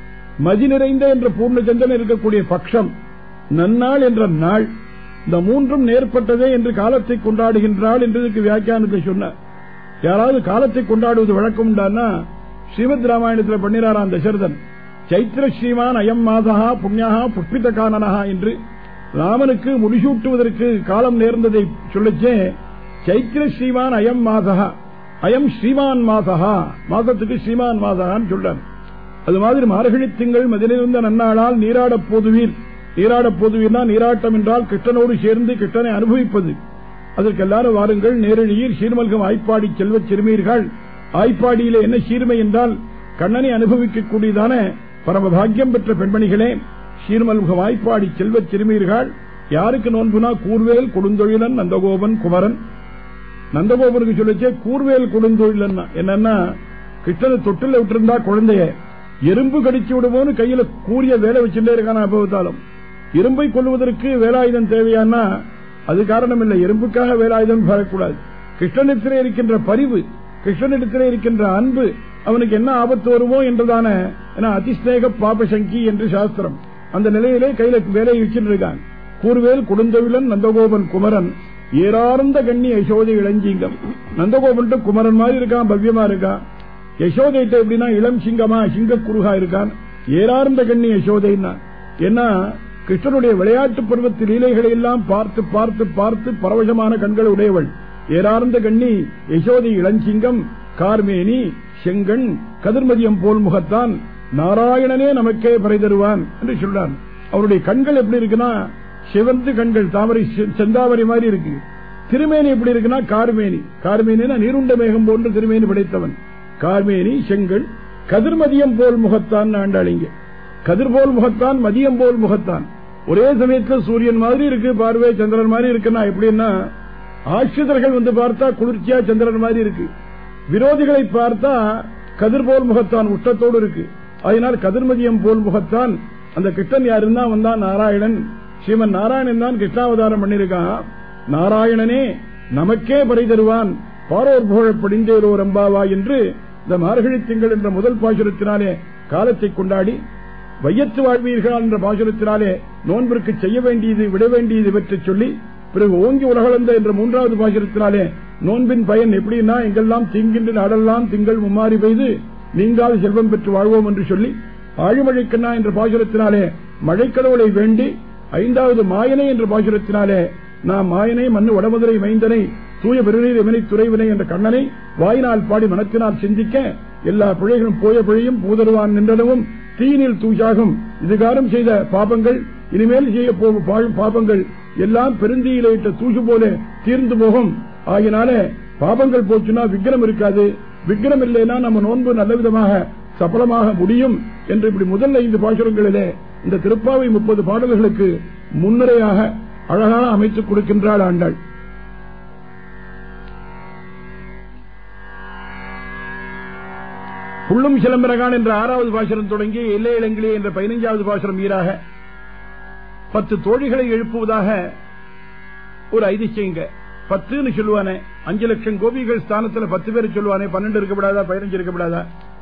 மதி நிறைந்த என்ற பூர்ண சந்திரன் இருக்கக்கூடிய பட்சம், நன்னாள் என்ற நாள், இந்த மூன்றும் நேர்பட்டதே என்று காலத்தை கொண்டாடுகின்றாள் என்றதுக்கு வியாக்கியானத்தை சொன்னார். யாராவது காலத்தை கொண்டாடுவது வழக்கம் உண்டானா ஸ்ரீமத் ராமாயணத்தில் பண்ணினாராம் தசரதன். சைத்திர ஸ்ரீமான் அயம் மாதா புண்ணியா புஷ்பித கானனஹா என்று ராமனுக்கு முடிசூட்டுவதற்கு காலம் நேர்ந்ததை சொல்லச்சே சைத்திர ஸ்ரீமான் அயம் மாதா, அயம் ஸ்ரீமான் மாதா, மாதத்துக்கு ஸ்ரீமான் மாதான்னு சொல்றார். அது மாதிரி மார்கழி திங்கள் மதிலிருந்த நன்னாளால் நீராடப் போதுவீர். நீராடப் போதுவீர்னா நீராட்டம் என்றால் கிருஷ்ணனோடு சேர்ந்து கிருஷ்ணனை அனுபவிப்பது. அதற்கு எல்லாரும் வாருங்கள், நேரழியீர் சீர்மல்கம் ஆய்ப்பாடி செல்வச் சிறுமீர்கள். ஆய்ப்பாடியிலே என்ன சீர்மை என்றால் கண்ணனை அனுபவிக்கக்கூடியதான பரமபாகியம் பெற்ற பெண்மணிகளே, சீர்மல்கம் ஆய்ப்பாடி செல்வச் சிறுமீர்கள். யாருக்கு நோன்புனா கூர்வேல் கொடுந்தொழிலன் நந்தகோபன் குமரன். நந்தகோபனுக்கு சொல்லிச்சே கூர்வேல் கொடுந்தொழிலன் என்னன்னா கிருஷ்ணனை தொட்டில விட்டிருந்தா குழந்தைய எறும்பு கடிச்சு விடுவோன்னு கையில கூறிய வேலை வச்சுட்டே இருக்கான அனுபவத்தாலும். எறும்பை கொள்வதற்கு வேலாயுதம் தேவையானா அது காரணம் இல்லை, எறும்புக்காக வேலாயுதம் வரக்கூடாது. கிருஷ்ணனிடத்திலே இருக்கின்ற பரிவு, கிருஷ்ணனிடத்திலே இருக்கின்ற அன்பு, அவனுக்கு என்ன ஆபத்து வருமோ என்றதான அதிஸ்நேக பாபசங்கி என்று சாஸ்திரம். அந்த நிலையிலே கையில வேலையை வச்சுட்டு இருக்கான். கூர்வேல் கொடுந்தொழிலன் நந்தகோபன் குமரன் ஏறார்ந்த கண்ணி யசோதை இளஞ்சிங்கம். நந்தகோபன் குமரன் மாதிரி இருக்கான், பவ்யமா இருக்கான். யசோதைட்ட எப்படின்னா இளம் சிங்கமா சிங்க குருகா இருக்கான். ஏறார்ந்த கண்ணி யசோதைன்னா என்ன, கிருஷ்ணனுடைய விளையாட்டு பருவத்து லீலைகளை எல்லாம் பார்த்து பார்த்து பார்த்து பரவசமான கண்கள் உடையவள். ஏறார்ந்த கண்ணி யசோதை இளஞ்சிங்கம் கார்மேனி செங்கண் கதிர்மதியம் போல் முகத்தான் நாராயணனே நமக்கே பறை தருவான் என்று சொல்றான். அவருடைய கண்கள் எப்படி இருக்குன்னா சிவந்து கண்கள், தாமரை செந்தாமரை மாதிரி இருக்கு. திருமேனி எப்படி இருக்குன்னா கார்மேனி, கார்மேனினா நீருண்ட மேகம் போன்று திருமேனி படைத்தவன். கார்மேனி செங்கண் கதிர்மதியம் போல் முகத்தான் ஆண்டாளிங்க. கதிர் போல் முகத்தான், மதியம் போல் முகத்தான். ஒரே சமயத்தில் சூரியன் மாதிரி இருக்கு பார்வை, சந்திரன் மாதிரி இருக்குன்னா எப்படின்னா ஆசிரியர்கள் வந்து பார்த்தா குளிர்ச்சியா சந்திரன் மாதிரி இருக்கு, விரோதிகளை பார்த்தா கதிர் போல் முகத்தான் உஷ்டத்தோடு இருக்கு. அதனால் கதிர்மதியம் போல் முகத்தான். அந்த கிருஷ்ணன் யாருன்னா வந்தான் நாராயணன், ஸ்ரீமன் நாராயணன் தான் கிருஷ்ணாவதாரம் பண்ணிருக்கான். நாராயணனே நமக்கே பறை தருவான் பாரோர் புகழ படிந்தேரோ ரம்பாவா என்று இந்த மார்கழி திங்கள் என்ற முதல் பாசுரத்தினாலே காலத்தை கொண்டாடி, வையத்து வாழ்வீர்கள் என்ற பாசுரத்தினாலே நோன்பிற்கு செய்ய வேண்டியது விட வேண்டியது இவற்றை சொல்லி, பிறகு ஓங்கி உலகளந்த என்ற மூன்றாவது பாசுரத்தினாலே நோன்பின் பயன் எப்படின்னா எங்கெல்லாம் தீங்கின்ற நாடெல்லாம் திங்கள் மும்மாறி பெய்து நீங்காத செல்வம் பெற்று வாழ்வோம் என்று சொல்லி, ஆழிமழைக்கண்ணா என்ற பாசுரத்தினாலே மழைக்கடவுளை வேண்டி, ஐந்தாவது மாயனை என்ற பாசுரத்தினாலே நாம் மாயனை மண்ணு வடமதுரை மைந்தனை தூய பெருநீர் எமனை துறைவினை என்ற கண்ணனை வாயினால் பாடி மனத்தினால் சிந்திக்க எல்லா பிழைகளும் போய பிழையும் பூதருவான் நின்றனவும் தீயினில் தூசாகும். இதுகாரம் செய்த பாபங்கள் இனிமேல் செய்ய போகும் பாபங்கள் எல்லாம் பெருந்தீயில இட்ட தூசு போல தீர்ந்து போகும். ஆகினாலே பாபங்கள் போச்சுன்னா விக்ரம் இருக்காது, விக்ரம் இல்லைன்னா நம்ம நோன்பு நல்ல விதமாக சபலமாக முடியும் என்று இப்படி முதல் 5 பாசுரங்களிலே இந்த திருப்பாவை 30 பாடல்களுக்கு முன்னுரையாக அழகாக அமைத்துக் கொடுக்கின்றாள் ஆண்டாள். புள்ளும் சிலம்பரகான் என்ற 6வது பாசுரம் தொடங்கி எல்லை இளங்கிலே என்ற 15வது பாசுரம் ஈராக 10 தோழிகளை எழுப்புவதாக ஒரு ஐதிச்சைங்க. 10ன்னு சொல்லுவானே, 5 லட்சம் கோபிகள் ஸ்தானத்தில் 10 பேர் சொல்லுவானே, 12 இருக்கப்படாதா 15 இருக்கப்படாதா?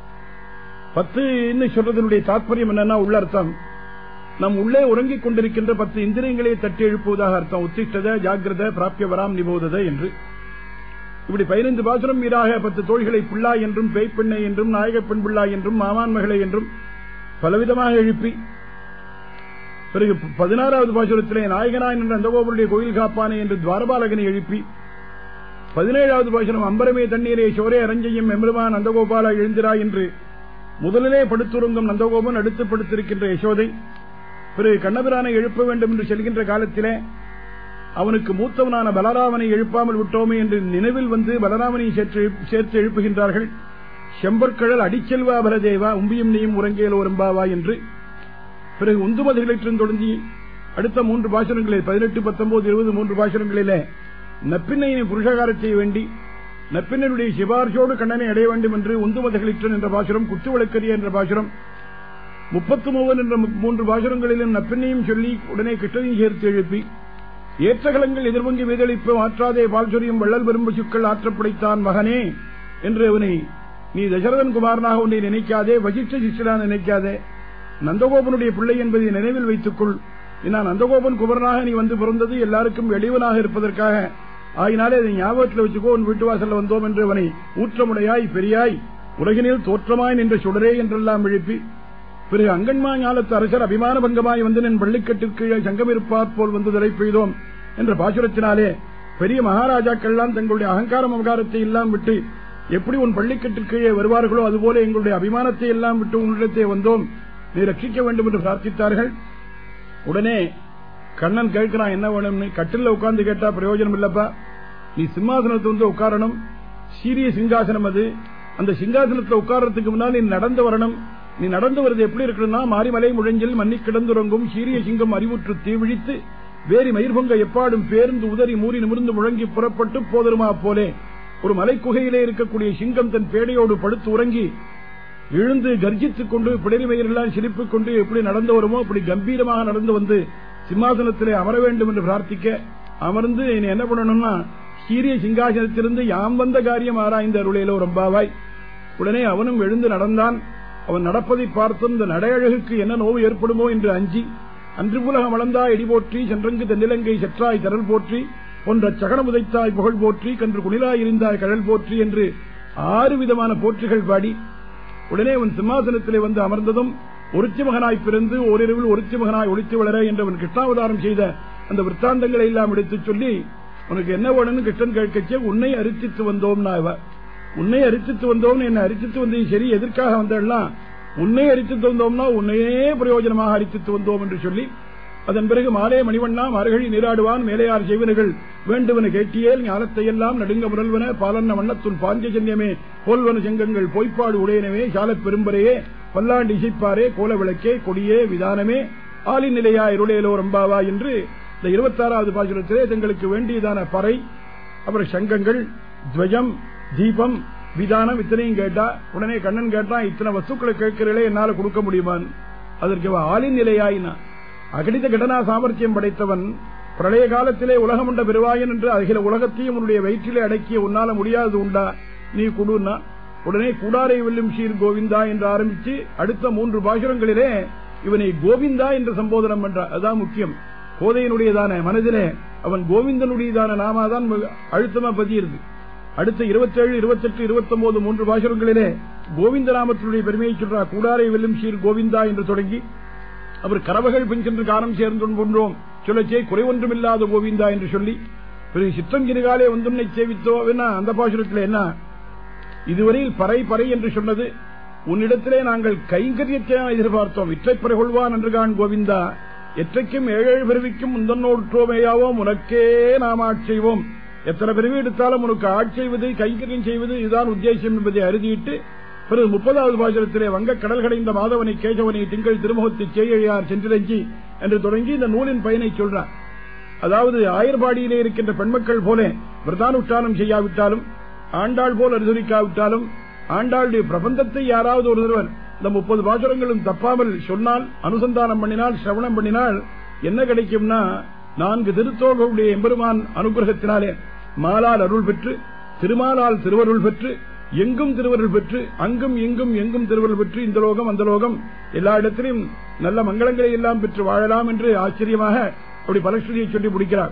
10 சொல்றதனுடைய தாற்பயம் என்னன்னா உள்ள அர்த்தம் நம் உள்ளே உறங்கிக் கொண்டிருக்கின்ற 10 இந்திரியங்களை தட்டி எழுப்புவதாக அர்த்தம். உத்திஷ்டத ஜாகிரத பிராபிய வராம் நிபோதத என்று இப்படி 15 பாசுரம் மீறாக 10 தோழிகளை பிள்ளாய் என்றும் பேய்ப்பெண்ணை என்றும் நாயக பெண் பிள்ளாய் என்றும் மாமான் மகளை என்றும் பலவிதமாக எழுப்பி பிறகு 16வது பாசுரத்திலே நாயகனாய் நின்ற நந்தகோபனுடைய கோயில் காப்பானே என்று துவாரபாலகனை எழுப்பி 17வது பாசுரம் அம்பரமே தண்ணீரே சோரே அரஞ்சையும் எம்பெருமான் நந்தகோபாலா எழுந்திராய் என்று முதலிலே படுத்துறங்கும் நந்தகோபன் அடுத்து படுத்திருக்கின்ற யசோதை பிறகு கண்ணபிரானை எழுப்ப வேண்டும் என்று செல்கின்ற காலத்திலே அவனுக்கு மூத்தவனான பலராமனை எழுப்பாமல் விட்டோமே என்று நினைவில் வந்து பலராமனை சேர்த்து எழுப்புகின்றார்கள். செம்பற்கழல் அடிச்செல்வா பலதேவா உம்பியும் நீயும் உறங்கேல் ஒரும்பாவா என்று. பிறகு உந்துமதிகளிலும் தொடங்கி அடுத்த 3 பாசுரங்களில் 18, 19, 20 3 பாசுரங்களிலே நப்பின்னையின் புருஷகாரத்தை வேண்டி நப்பின்னுடைய சிபார்சோடு கண்ணனை அடைய வேண்டும் என்று உந்துமதிகளிற்றன் என்ற பாசுரம், குத்துவிளக்கரிய என்ற பாசுரம், 33 என்ற 3 பாசுரங்களிலும் நப்பின்னையும் சொல்லி உடனே கிருஷ்ணனையும் சேர்த்து எழுப்பி ஏற்றகலங்கள் எதிர்வங்கி வீதளிப்பு ஆற்றாதே பால் சொரியும் வள்ளல் பெரும் பசுக்கள் ஆற்றப்படைத்தான் மகனே என்று அவனை நீ தசரதன் குமாரனாக ஒன்றை நினைக்காதே, வசிஷ்ட சிஷ்யனாக நினைக்காதே, நந்தகோபனுடைய பிள்ளை என்பதை நினைவில் வைத்துக்கொள். நான் நந்தகோபன் குமரனாக நீ வந்து பிறந்தது எல்லாருக்கும் எளிவனாக இருப்பதற்காக, ஆகினாலே அதை ஞாபகத்தில் வச்சுக்கோ, உன் வீட்டு வாசல்ல வந்தோம் என்று அவனை ஊற்றமுடையாய் பெரியாய் உலகினில் தோற்றமாய் நின்ற சுடரே என்றெல்லாம் எழுப்பி பிறகு அங்கன்மா ஞாலத்து அரசர் அபிமான பங்கமாய் வந்து என் பள்ளிக்கட்டிற்கு சங்கமிருப்பார் போல் வந்து தலை பெய்தோம் என்ற பாசுரத்தினாலே பெரிய மகாராஜாக்கள்லாம் தங்களுடைய அகங்காரம் அகங்காரத்தை எல்லாம் விட்டு எப்படி உன் பள்ளிக்கட்டிற்கு வருவார்களோ அதுபோல எங்களுடைய அபிமானத்தை எல்லாம் விட்டு உன்னிடத்தே வந்தோம், நீ ரட்சிக்க வேண்டும் என்று பிரார்த்தித்தார்கள். உடனே கண்ணன் கேட்கிறான் என்ன வேணும்னு. கட்டில உட்கார்ந்து கேட்டா பிரயோஜனம் இல்லப்பா, நீ சிம்மாசனத்தை வந்து உட்காரணும், சீரிய சிங்காசனம் அது, அந்த சிங்காசனத்தில் உட்கார்றதுக்கு முன்னால் நீ நடந்து வரணும். நீ நடந்து வருது எப்படி இருக்குன்னா மாரிமலை முழஞ்சில் மன்னி கிடந்துறங்கும் சீரிய சிங்கம் அறிவுற்று தீவிழித்து வேரி மயிர்பொங்க எப்பாடும் பேருந்து உதறி மூறி நிமிர்ந்து முழங்கி புறப்பட்டு போதருமா போலே ஒரு மலைக்குகையிலே இருக்கக்கூடிய சிங்கம் தன் பேடையோடு படுத்து உறங்கி எழுந்து கர்ஜித்துக் கொண்டு பிடரி மயிரெல்லாம் சிரிப்புக் கொண்டு எப்படி நடந்து வருமோ அப்படி கம்பீரமாக நடந்து வந்து சிம்மாசனத்திலே அமர வேண்டும் என்று பிரார்த்திக்க அமர்ந்து நீ என்ன பண்ணணும்னா சீரிய சிங்காசனத்திலிருந்து யாம் வந்த காரியம் ஆராய்ந்த அருளேலோ ரொம்பாவாய். உடனே அவனும் எழுந்து நடந்தான். அவன் நடப்பதை பார்த்தும் இந்த நடையழகுக்கு என்ன நோவு ஏற்படுமோ என்று அஞ்சி அன்று புலகம் வளர்ந்தாய் இடி போற்றி சென்றங்கு தென்னிலங்கை செற்றாய் தரல் போற்றி ஒன்ற சகனம் உதைத்தாய் புகழ் போற்றி கன்று குளிராய் இருந்தாய் கடல் போற்றி என்று 6 விதமான போற்றிகள் பாடி உடனே அவன் சிம்மாசனத்திலே வந்து அமர்ந்ததும் ஒருச்சி மகனாய் பிறந்து ஓரிரவில் ஒருச்சி மகனாய் ஒளித்து வளர என்று அவன் கிருஷ்ணாவதாரம் செய்த அந்த விற்த்தாந்தங்களை எல்லாம் எடுத்துச் சொல்லி உனக்கு என்ன வேணும்னு கிருஷ்ணன் கேட்கச்சே உன்னை அரிசித்து வந்தோம். உன்னை அரிசித்து வந்தோம், என்ன அரிசித்து வந்தது சரி, எதற்காக வந்தெல்லாம் உன்னை அரிசித்து வந்தோம்னா உன்னையே பிரயோஜனமாக அரிசித்து வந்தோம் என்று சொல்லி அதன் பிறகு மாலே மணிவண்ணா மார்கழி நீராடுவான் மேலையார் செய்வனர்கள் வேண்டுவன கேட்டியேல் ஞானத்தையெல்லாம் நடுங்க முரல்வன பாலன்ன வண்ணத்துள் பாஞ்சஜன்யமே போல்வன செங்கங்கள் பொய்ப்பாடு உடையனவே சாலப் பெரும்பரையே பல்லாண்டு இசைப்பாரே கோல விளக்கே கொடியே விதானமே ஆலின் நிலையா இருளேலோ ரம்பாவா என்று இந்த 26வது பாசுரத்திலே தங்களுக்கு வேண்டியதான பறை அப்புறம் சங்கங்கள் துவஜம் தீபம் விதானம் இத்தனையும் கேட்டா. உடனே கண்ணன் கேட்டான் இத்தனை வஸ்துக்களை கேட்கிறீர்களே என்னால கொடுக்க முடியுமான். அதற்கு ஆளின் நிலையாயினா அகடித கடனா சாமர்த்தியம் படைத்தவன் பிரளய காலத்திலே உலகமுண்ட பெருவாயன் என்று அகில உலகத்தையும் உன்னுடைய வயிற்றிலே அடக்கிய உன்னால முடியாது உண்டா, நீ கொடுன்னா. உடனே கூடாரை வெல்லும் ஷீர் கோவிந்தா என்று ஆரம்பிச்சு அடுத்த 3 பாசுரங்களிலே இவனை கோவிந்தா என்று சம்போதனம் பண்றார். அதுதான் முக்கியம். கோதையினுடையதான மனதிலே அவன் கோவிந்தனுடையதான நாமாதான் அழுத்தமா பதியிருது. அடுத்த 27, 28, 29 3 பாசுரங்களிலே கோவிந்த நாமத்தினுடைய பெருமையை சொல்றார். கூடாரை வெல்லும் ஷீர் கோவிந்தா என்று தொடங்கி அவர் கரவகள் பெஞ்சென்று காரம் சேர்ந்து கொண்டோம் சொல்லச்சே குறை ஒன்றுமில்லாத கோவிந்தா என்று சொல்லி பிறகு சிற்றங்கிரிகாலே வந்துன்னை சேவித்தோ அந்த பாசுரத்தில் என்ன இதுவரையில் பறை பறை என்று சொன்னது உன்னிடத்திலே நாங்கள் கைங்கரியத்தை எதிர்பார்த்தோம். இற்றைப்பறை கொள்வான் என்று கான் கோவிந்தா எற்றைக்கும் 7 பிறவிக்கும் முந்தன்னோற்றோமேயாவோம் உனக்கே நாம் ஆட்செய்வோம். எத்தனை பிறவி எடுத்தாலும் உனக்கு ஆட்செய்வது கைங்கரியம் செய்வது இதுதான் உத்தேசம் என்பதை அறுதிட்டு பிறகு 30வது பாசுரத்திலே வங்க கடல் கடைந்த மாதவனை கேசவனை திங்கள் திருமுகத்து செய்யார் சென்றிரஞ்சி என்று தொடங்கி இந்த நூலின் பயனை சொல்றார். அதாவது ஆயர்பாடியிலே இருக்கின்ற பெண்மக்கள் போல விரதானுஷ்டானம் செய்யாவிட்டாலும் ஆண்டாள் போல் அனுசரிக்காவிட்டாலும் ஆண்டாளுடைய பிரபந்தத்தை யாராவது ஒருவர் இந்த 30 பாசுரங்களும் தப்பாமல் சொன்னால் அனுசந்தானம் பண்ணினால் சிரவணம் பண்ணினால் என்ன கிடைக்கும்னா 4 திருத்தோகளுடைய எம்பெருமான் அனுகிரகத்தினாலே மாலால் அருள் பெற்று திருமாலால் திருவருள் பெற்று எங்கும் திருவருள் பெற்று அங்கும் இங்கும் எங்கும் திருவருள் பெற்று இந்த லோகம் அந்த லோகம் எல்லா இடத்திலும் நல்ல மங்களங்களை எல்லாம் பெற்று வாழலாம் என்று ஆச்சரியமாக அப்படி பலஸ்ரீயை சொல்லி முடிக்கிறார்.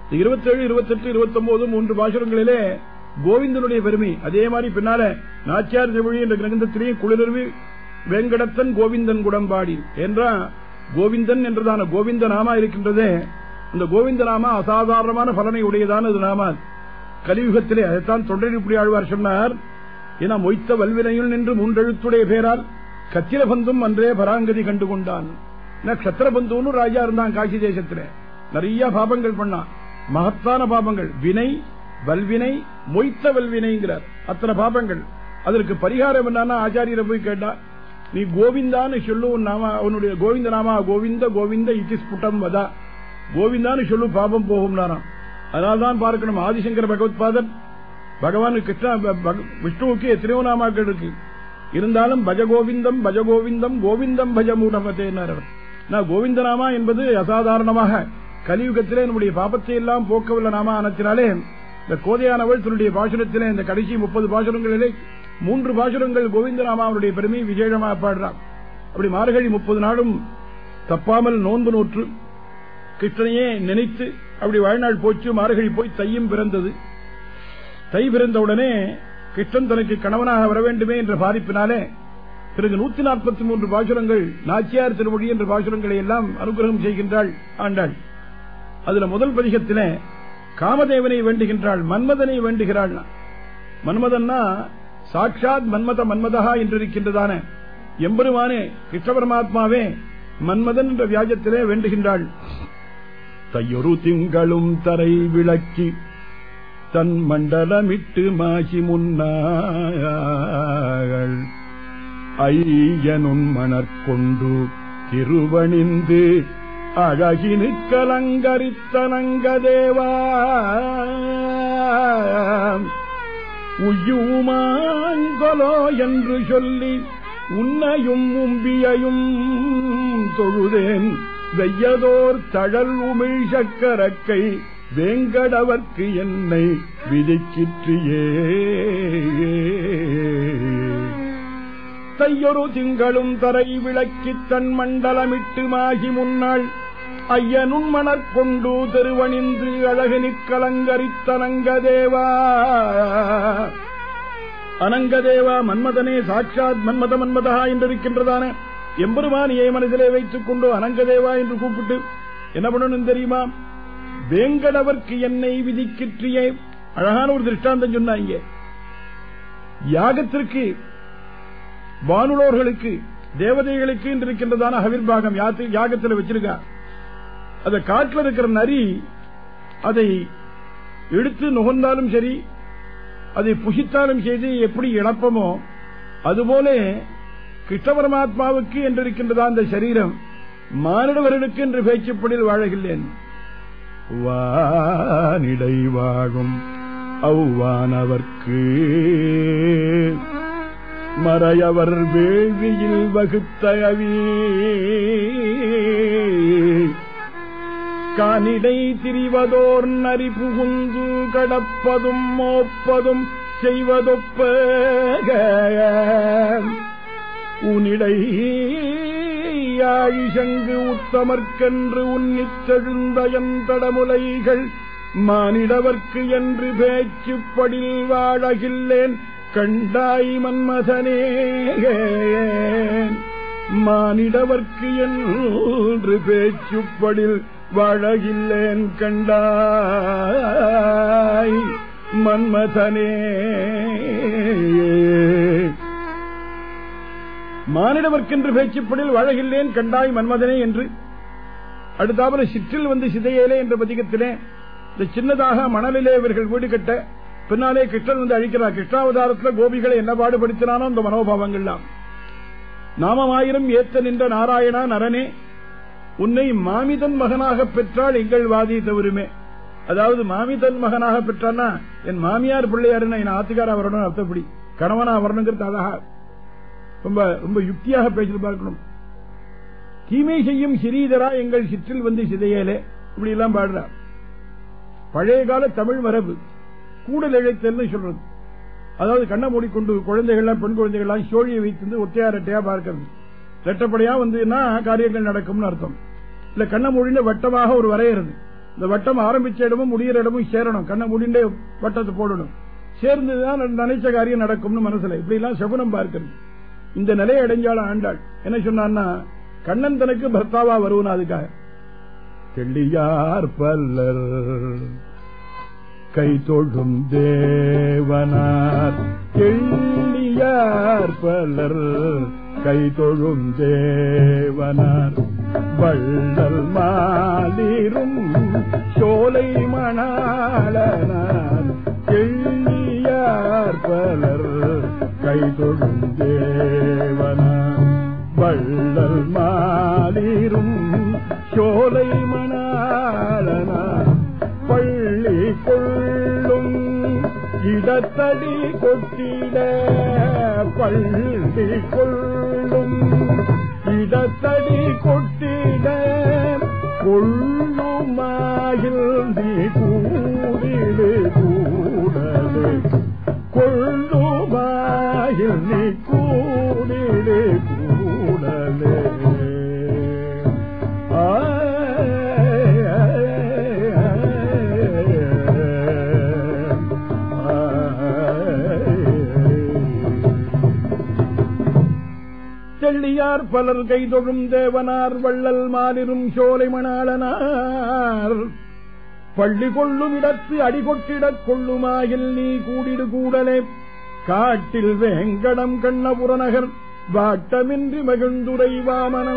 27, 28, 29 3 பாசுரங்களிலே கோவிந்தனுடைய பெருமை. அதே மாதிரி பின்னால நாச்சியார் செவிழி என்ற கிரந்தத்திலேயே குளிர்வி வேங்கடத்தன் கோவிந்தன் குடம்பாடி என்ற கோவிந்தன் என்றதான கோவிந்த நாமா இருக்கின்றதே, அந்த கோவிந்த நாமா அசாதாரணமான பலனை உடையதான நாமா. கலியுகத்திலே அதைத்தான் தொண்டரிப்புடி ஆழ்வார் சொன்னார். என மொய்த்த வல்வினையுள் நின்று மூன்றெழுத்துடைய பேரால் கத்திரபந்தும் அன்றே பராங்கதி கண்டுகொண்டான். கத்திரபந்துன்னு ராஜா இருந்தான் காசி தேசத்திலே. நிறைய பாபங்கள் பண்ணான், மகத்தான பாபங்கள், வினை வல்வினை மொய்த்த வல்வினைங்கிறார். அத்தனை பாபங்கள். அதற்கு பரிகாரம் என்னன்னா ஆச்சாரியரை போய் கேட்டா, நீ கோவிந்தான்னு சொல்லு, அவனுடைய கோவிந்த நாமா கோவிந்த கோவிந்த இதிஸ்புட்டம் வதா, கோவிந்தான்னு சொல்லு பாபம் போகும் நாராம். அதனால்தான் பார்க்கணும் ஆதிசங்கர பகவத்பாதர் பகவான் கிருஷ்ண விஷ்ணுவுக்கு எத்தனையோ நாமாக்கள் இருக்கு, இருந்தாலும் பஜகோவிந்தம் பஜகோவிந்தம் கோவிந்தம் பஜமூடமதேனார். கோவிந்த நாமா என்பது அசாதாரணமாக கலியுகத்திலே நம்முடைய பாபத்தை எல்லாம் போக்கவல்ல நாமா ஆனத்தினாலே இந்த கோதையானவள் தன்னுடைய பாசுரத்திலே இந்த கடைசி 30 பாசுரங்களிலே 3 பாசுரங்கள் கோவிந்த நாமாவுடைய பெருமை விசேஷமாக பாடுறார். அப்படி மார்கழி 30 நாளும் தப்பாமல் நோன்பு நோற்று கிருஷ்ணனையே நினைத்து அப்படி வாழ்நாள் போச்சு. மார்கழி போய் தையும் பிறந்தது. தை பிறந்தவுடனே கிருஷ்ணன் தனக்கு கணவனாக வர வேண்டுமே என்ற பாதிப்பினாலே பிறகு 143 பாசுரங்கள் நாச்சியார் திருமொழி என்ற பாசுரங்களை எல்லாம் அனுகிரகம் செய்கின்றாள் ஆண்டாள். அதுல முதல் பதிகத்திலே காமதேவனை வேண்டுகின்றாள், மன்மதனை வேண்டுகிறாள். மன்மதன்னா சாட்சாத் மன்மத மன்மதா என்றிருக்கின்றதான எம்பெருமானே கிருஷ்ண பரமாத்மாவே மன்மதன் என்ற வியாஜத்திலே வேண்டுகின்றாள். தையொரு திங்களும் தரை விளக்கி தன் மண்டலமிட்டு மாசி முன்னாள் ஐயனுன் மணற்கொண்டு திருவணிந்து அழகினு கலங்கரித்தனங்கதேவா உய்யுமாங்கொலோ என்று சொல்லி உன்னையும் உம்பியையும் தொழுதேன் வெய்யதோர் தழல் உமிழ் சக்கரக்கை வேங்கடவர்க்கு என்னை விதிக்கிற்றியே. தையொரு திங்களும் தரை விளக்கி தன் மண்டலமிட்டு மாகி முன்னாள் ஐயனுன் மணற்கொண்டு திருவணிந்து அழகினு கலங்கரித்தனங்கதேவா. அனங்கதேவா மன்மதனே சாட்சாத் மன்மத மன்மதா என்றிருக்கின்றதான எம்பெருமானியை மனதிலே வைத்துக் கொண்டு அனங்கதேவா என்று கூப்பிட்டு என்ன பண்ணணும் தெரியுமா? வேங்கடவர்க்கு என்னை விதிக்கிற்றியே. அழகான ஒரு திருஷ்டாந்தம் சொன்னாங்க. யாகத்திற்கு வானுலோர்களுக்கு தேவதைகளுக்கு என்று இருக்கின்றதான அவிர்வாகம் யாகத்தில் வச்சிருக்கா. அதை காட்டில் இருக்கிற நரி அதை எடுத்து நுகர்ந்தாலும் சரி, அதை புசித்தாலும் செய்து எப்படி இழப்பமோ அதுபோல கிருஷ்ண பரமாத்மாவுக்கு என்றிருக்கின்றதா அந்த சரீரம் மானிடவர்களுக்கு என்று பேச்சுப்படில் வாழகில்லேன். வானிடை வாழும் அவ்வானவர்க்கு மறையவர் வேள்வியில் வகுத்தவி கானிடை திரிவதோர் நரி புகுந்து கடப்பதும் மோப்பதும் செய்வதொப்ப உன்னிடை யாழிசங்கு உத்தமர்க்கென்று உன்னித்தெழுந்தயன் தடமுலைகள் மானிடவர்க்கு என்று பேச்சுப்படில் வாழகில்லேன் கண்டாய் மன்மதனே. மானிடவர்க்கு என்று பேச்சுப்படில் வாழகில்லேன் கண்டாய் மன்மதனே. மானிடவர்க்கென்று பேச்சுப்படில் வாழகில்லேன் கண்டாய் மன்மதனே என்று அடுத்தாப்புல சிற்றில் வந்து சிதையேலே என்ற பதிகத்திலே இந்த சின்னதாக மணலிலே இவர்கள் வீடு கட்ட பின்னாலே கிருஷ்ணன் வந்து அழிக்கிறார். கிருஷ்ணாவதாரத்தில் கோபிகளை என்ன பாடுபடுத்தினானோ அந்த மனோபாவங்கள்லாம். நாமமாயிரம் ஏத்த நின்ற நாராயணா நரனே உன்னை மாமிதன் மகனாக பெற்றால் எங்கள் வாதி தவறுமே. அதாவது மாமிதன் மகனாக பெற்றான்னா என் மாமியார் பிள்ளையாருன்னா என் ஆத்துக்காரா வரணும் அர்த்தப்படி, கணவனா வரணுங்கிறது அழகா ரொம்ப ரொம்ப யுக்தியாக பேசி பார்க்கணும். தீமை செய்யும் சிறீதரா எங்கள் சிற்றில் வந்து சிதையலே இப்படி எல்லாம் பாடுறார். பழைய கால தமிழ் மரபு கூடல் இழைத்தல்னு சொல்றது. அதாவது கண்ணை மூடிக்கொண்டு குழந்தைகள்லாம் பெண் குழந்தைகள்லாம் சோழியை வைத்து ஒத்தையா ரெட்டையா பார்க்கிறது. ரெட்டப்படையா வந்துன்னா காரியங்கள் நடக்கும்னு அர்த்தம். இல்ல கண்ணை மூடின வட்டமாக ஒரு வரையறது. இந்த வட்டம் ஆரம்பிச்ச இடமும் முடிகிற இடமும் சேரணும். கண்ணை மூடிண்டே வட்டத்தை போடணும். சேர்ந்துதான் நினைச்ச காரியம் நடக்கும்னு மனசுல இப்படி எல்லாம் சகுனம் பார்க்கிறது. இந்த நிலையை அடைஞ்சாலும் ஆண்டாள் என்ன சொன்னான்னா கண்ணன் தனக்கு பர்த்தாவா வருவன். அதுக்காக தெள்ளியார் பல்லர் கை தொழும் தேவனார், தெள்ளியார் பல்லர் கை தொழும் தேவனார், வள்ளல் மாலிரும் சோலை மணாளனார், தெள்ளியார் பலர் கை தொழும் தேவனார், வள்ளல் மாலிரும் சோலை மணாளனார், பள்ளி கொள்ளும் இடத்தடி கொட்டிட, பள்ளி கொள்ளும் இடத்தடி கொட்டிட, கொள்ளுமாயில் நீ கூடிடு கூடலே, கொள்ளுமாயில் நீ கூடிடு கூடலே. தெள்ளியார் பலர் கைதொழும் தேவனார், வள்ளல் மாலிரும் சோலை மணாளனார், பள்ளி கொள்ளும் இடத்து அடிகொட்டிடக் கொள்ளுமாயில் நீ கூடிடு கூடலே, காட்டில் வேங்கடம் கண்ணபுரநகர் வாட்டமின்றி மகிழ்ந்துரை வாமனோ,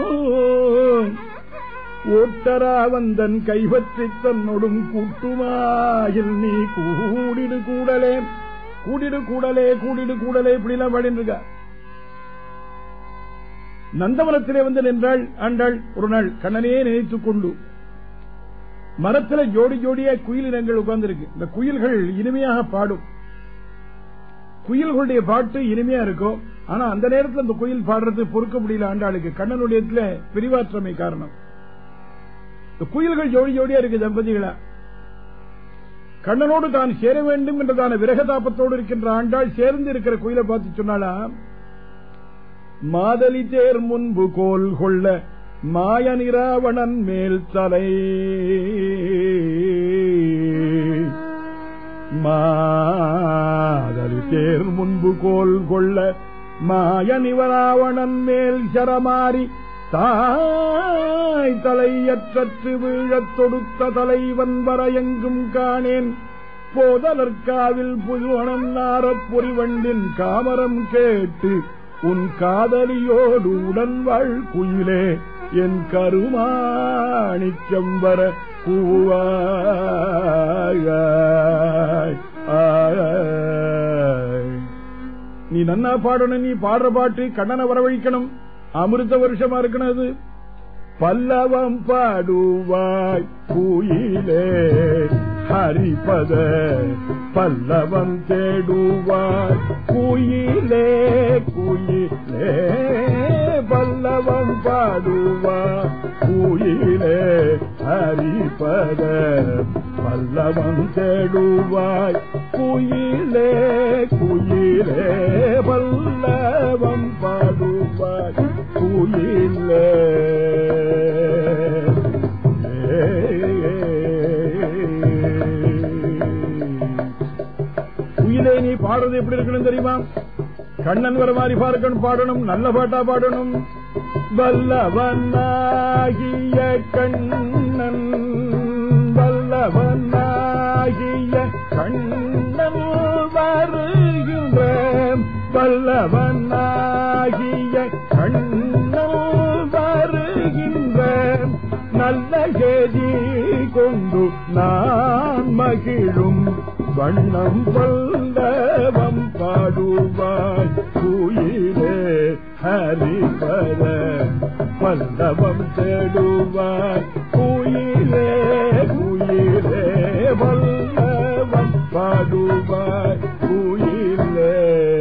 ஓட்டராவந்தன் கைப்பற்றி தன்னொடும் கூட்டுமாயில் நீ கூடிடு கூடலே. கூடிடு கூடலே கூடிடு கூடலே இப்படிலாம் பாடின்றிருக்கா. நந்தவனத்திலே வந்து நின்றாள் ஆண்டாள். ஒரு நாள் கண்ணனையே நினைத்துக் கொண்டு மரத்தில் ஜோடி ஜோடியா குயில் இனங்கள் உட்கார்ந்திருக்கு. இந்த குயில்கள் இனிமையாக பாடும். குயில்களுடைய பாட்டு இனிமையா இருக்கும். ஆனா அந்த நேரத்தில் அந்த குயில் பாடுறது பொறுக்க முடியல ஆண்டாளுக்கு. கண்ணனுடைய பிரிவாற்றமை காரணம். இந்த குயில்கள் ஜோடி ஜோடியா இருக்கு தம்பதிகளா. கண்ணனோடு தான் சேர வேண்டும் என்றதான விரகதாபத்தோடு இருக்கின்ற ஆண்டாள் சேர்ந்து இருக்கிற குயிலை பார்த்து சொன்னாலா, மாதலி தேர் முன்பு கோல் கொள்ள மாய நிராவணன் மேல் தலை, மாதலி தேர் முன்பு கோல் கொள்ள மாய நிவராவணன் மேல் சரமாரி, தாய் தலையற்று வீழத் தொடுத்த தலைவன் வர எங்கும் காணேன், போதலற்காவில் புதுவனம் நாரப் பொறிவண்டின் காமரம் கேட்டு உன் காதலியோடு உடன் வாழ் குயிலே என் கருமாணிக்கம் வர கூவாய். நீ நன்னா பாடணும். நீ பாடுற பாட்டு கண்ணனை வரவழிக்கணும். அமிர்த வருஷமா இருக்கணும். அது பல்லவம் பாடுவாய் குயிலே ஹரிபத, பல்லவம் தேடுவாய் குயிலே குயிலே, பல்லவம் பாடுவாய் குயிலே ஹரிபத, பல்லவம் தேடுவாய் குயிலே குயிலே, பல்லவம் பாடுவாய் குயிலே. குயிலே நீ பாடுறது எப்படி இருக்கணும் தெரியுமா? கண்ணன் வர மாதிரி பார்க்கணும், பாடணும், நல்ல பாட்டா பாடணும். வல்லவனாகிய கண்ணன், வல்லவனாகிய கண்ணன் வருகின்ற, வல்லவனாகிய கண்ணன் வருகின்ற, நல்ல செய்தி கொண்டு நான் மகிழும் வண்ணம் பல்லவம் பாடுவாய் குயிலே ஹரிபர, பல்லவம் தேடுவாய் குயிலே குயிலே, பல்லவம் பாடுவாய் குயிலே.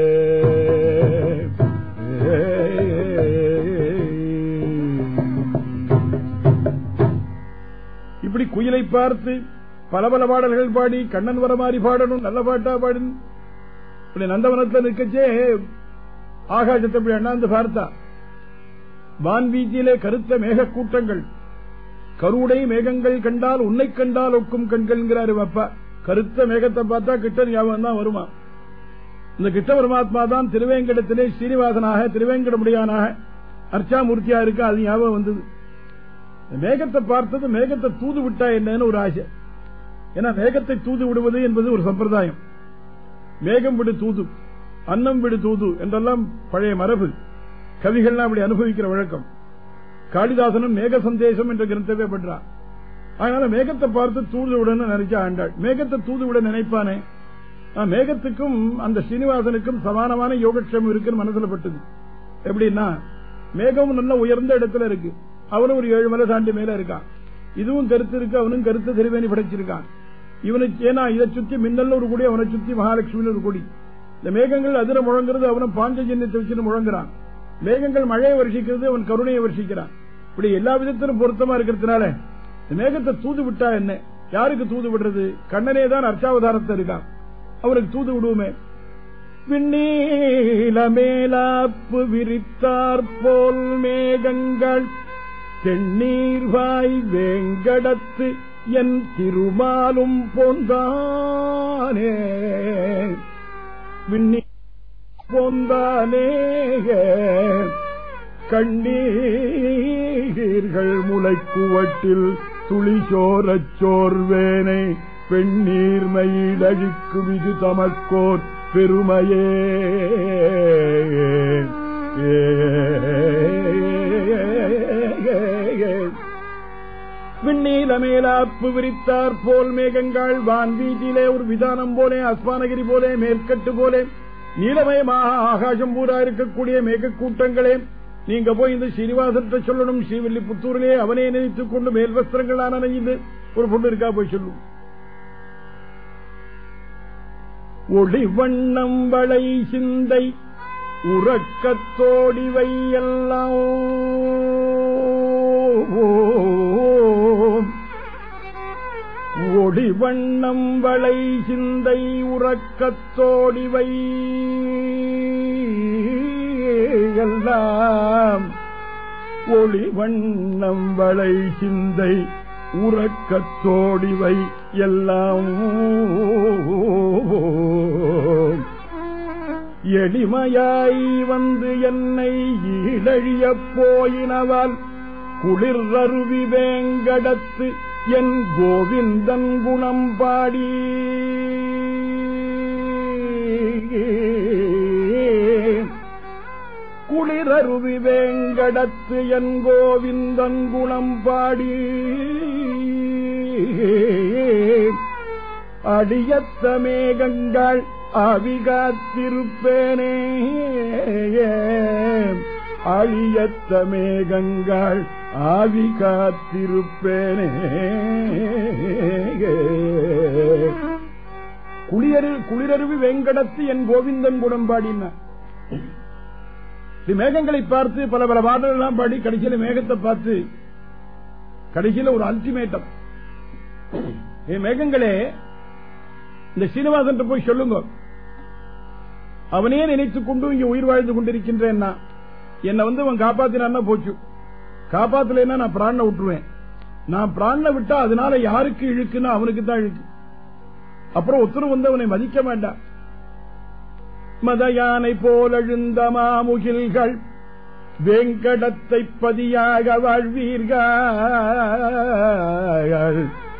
இப்படி குயிலை பார்த்து பல பல பாடல்கள் பாடி கண்ணன் வர மாதிரி பாடணும், நல்ல பாட்டா பாடணும். இப்படி நந்தவனத்தில் நிற்கச்சே ஆகாசத்தை இப்படி அண்ணாந்து பார்த்தா, வான்வீதியிலே கருத்த மேக கூட்டங்கள், கருடை மேகங்கள் கண்டால் உன்னை கண்டால் ஒக்கும் கண்கள்ங்கிறாரு அப்பா. கருத்த மேகத்தை பார்த்தா கிட்ட ஞாபகம் தான் வருமா. இந்த கிட்ட பரமாத்மா தான் திருவேங்கடத்திலே ஸ்ரீனிவாசனாக திருவேங்கடமுடியானாக அர்ச்சாமூர்த்தியா இருக்கா, அது ஞாபகம் வந்தது. மேகத்தை பார்த்தது, மேகத்தை தூது விட்டா என்னன்னு ஒரு ஆசை. ஏன்னா மேகத்தை தூது விடுவது என்பது ஒரு சம்பிரதாயம். மேகம் விடு தூது, அன்னம் விடு தூது என்றெல்லாம் பழைய மரபு. கவிகள்லாம் அப்படி அனுபவிக்கிற வழக்கம். காளிதாசனும் மேக சந்தேசம் என்ற கிரந்தத்தை பண்றான். அதனால மேகத்தை பார்த்து தூது விடன்னு நினைச்சா ஆண்டாள். மேகத்தை தூது விட நினைப்பானே, மேகத்துக்கும் அந்த ஸ்ரீனிவாசனுக்கும் சமானமான யோகக்ஷேமம் இருக்குன்னு மனசுல பட்டது. எப்படின்னா, மேகம் நல்ல உயர்ந்த இடத்துல இருக்கு, அவனும் ஒரு 7 மலை தாண்டி மேல இருக்கான். இதுவும் கருத்து இருக்கு, அவனும் கருத்து திருவேணி படைச்சிருக்கான். இவனுக்கு ஏன்னா இதை சுத்தி மின்னல் ஒரு கொடி, அவனை சுத்தி மகாலட்சுமி ஒரு கொடி. இந்த மேகங்கள் அதிர முழங்குறது, அவனும் பாஞ்சஜன்யத்தை வச்சுன்னு முழங்குறான். மேகங்கள் மழையை வருஷிக்கிறது, அவன் கருணையை வருஷிக்கிறான். இப்படி எல்லா விதத்திலும் பொருத்தமா இருக்கிறதுனால மேகத்தை தூது விட்டா என்ன, யாருக்கு தூது விடுறது? கண்ணனே தான் அர்ச்சாவதாரத்தை இருக்கான், அவருக்கு தூது விடுவோமே. விண்ணீல மேலாப்பு விரித்தார் போல் மேகங்கள் தென்னீர்வாய் வேங்கடத்து என் திருமாலும் போந்தானே. விண்ணீ போந்தானே கண்ணீர்கள் முளைக்குவட்டில் துளிசோரச் சோர்வேனை பெண்ணீர் மயிலழிக்கும் இது தமக்கோர் பெருமையே. விண்ணீல மேலாப்பு விரித்தார் போல் மேகங்கள் வான் வீட்டிலே ஒரு விதானம் போலே, அஸ்மானகிரி போலே, மேற்கட்டு போலே, நீலமயமாக ஆகாசம் பூரா இருக்கக்கூடிய மேக கூட்டங்களே, நீங்க போய் இந்த ஸ்ரீனிவாசத்தை சொல்லணும். ஸ்ரீவில்லிபுத்தூரிலே அவனே நினைத்துக் கொண்டு மேல் வஸ்திரங்களான நெய்து ஒரு பொண்ணு இருக்கா, போய் சொல்லும். ஒளி வண்ணம் வளை சிந்தை உறக்கத்தோடிவை எல்லாம் ஒளி வண்ணம் வளை சிந்தை உறக்கத்தோடிவை எல்லாம் ஒளி வண்ணம் வளை சிந்தை உறக்கத்தோடிவை எல்லாம் எளிமையாய் வந்து என்னை ஈழழியப் போயினவால் குளிர் அருவி வேங்கடத்து என் கோவிந்தன் குணம் பாடி குளிரருவி வேங்கடத்து என் கோவிந்தன் குணம் பாடி அடியத்த மேகங்கள் அவிகாத்திருப்பேனே. அழியத்த மேகங்கள் ஆவி காத்திருப்பேனே. குளிரருவி வெங்கடத்து என் கோவிந்தன் குணம் பாடினார். மேகங்களை பார்த்து பல பல பாடல்கள் எல்லாம் பாடி கடைசியில மேகத்தை பார்த்து கடைசியில ஒரு அல்டிமேட்டம், மேகங்களே இந்த சீனிவாசன் போய் சொல்லுங்க, அவனே நினைத்துக் கொண்டு இங்க உயிர் வாழ்ந்து கொண்டிருக்கின்றேன்னா என்னை அவன் காப்பாத்தினா போச்சு, காப்பாத்தலைன்னா நான் பிராணனை விட்டுருவேன். நான் பிராணனை விட்டா அதனால யாருக்கு இழுக்குன்னா அவனுக்கு தான் இழுக்கு. அப்புறம் ஒருத்தர் அவனை மதிக்க மாட்டான். மத யானை போல் எழுந்த மாமுகில்கள் வேங்கடத்தை பதியாக வாழ்வீர்கள்.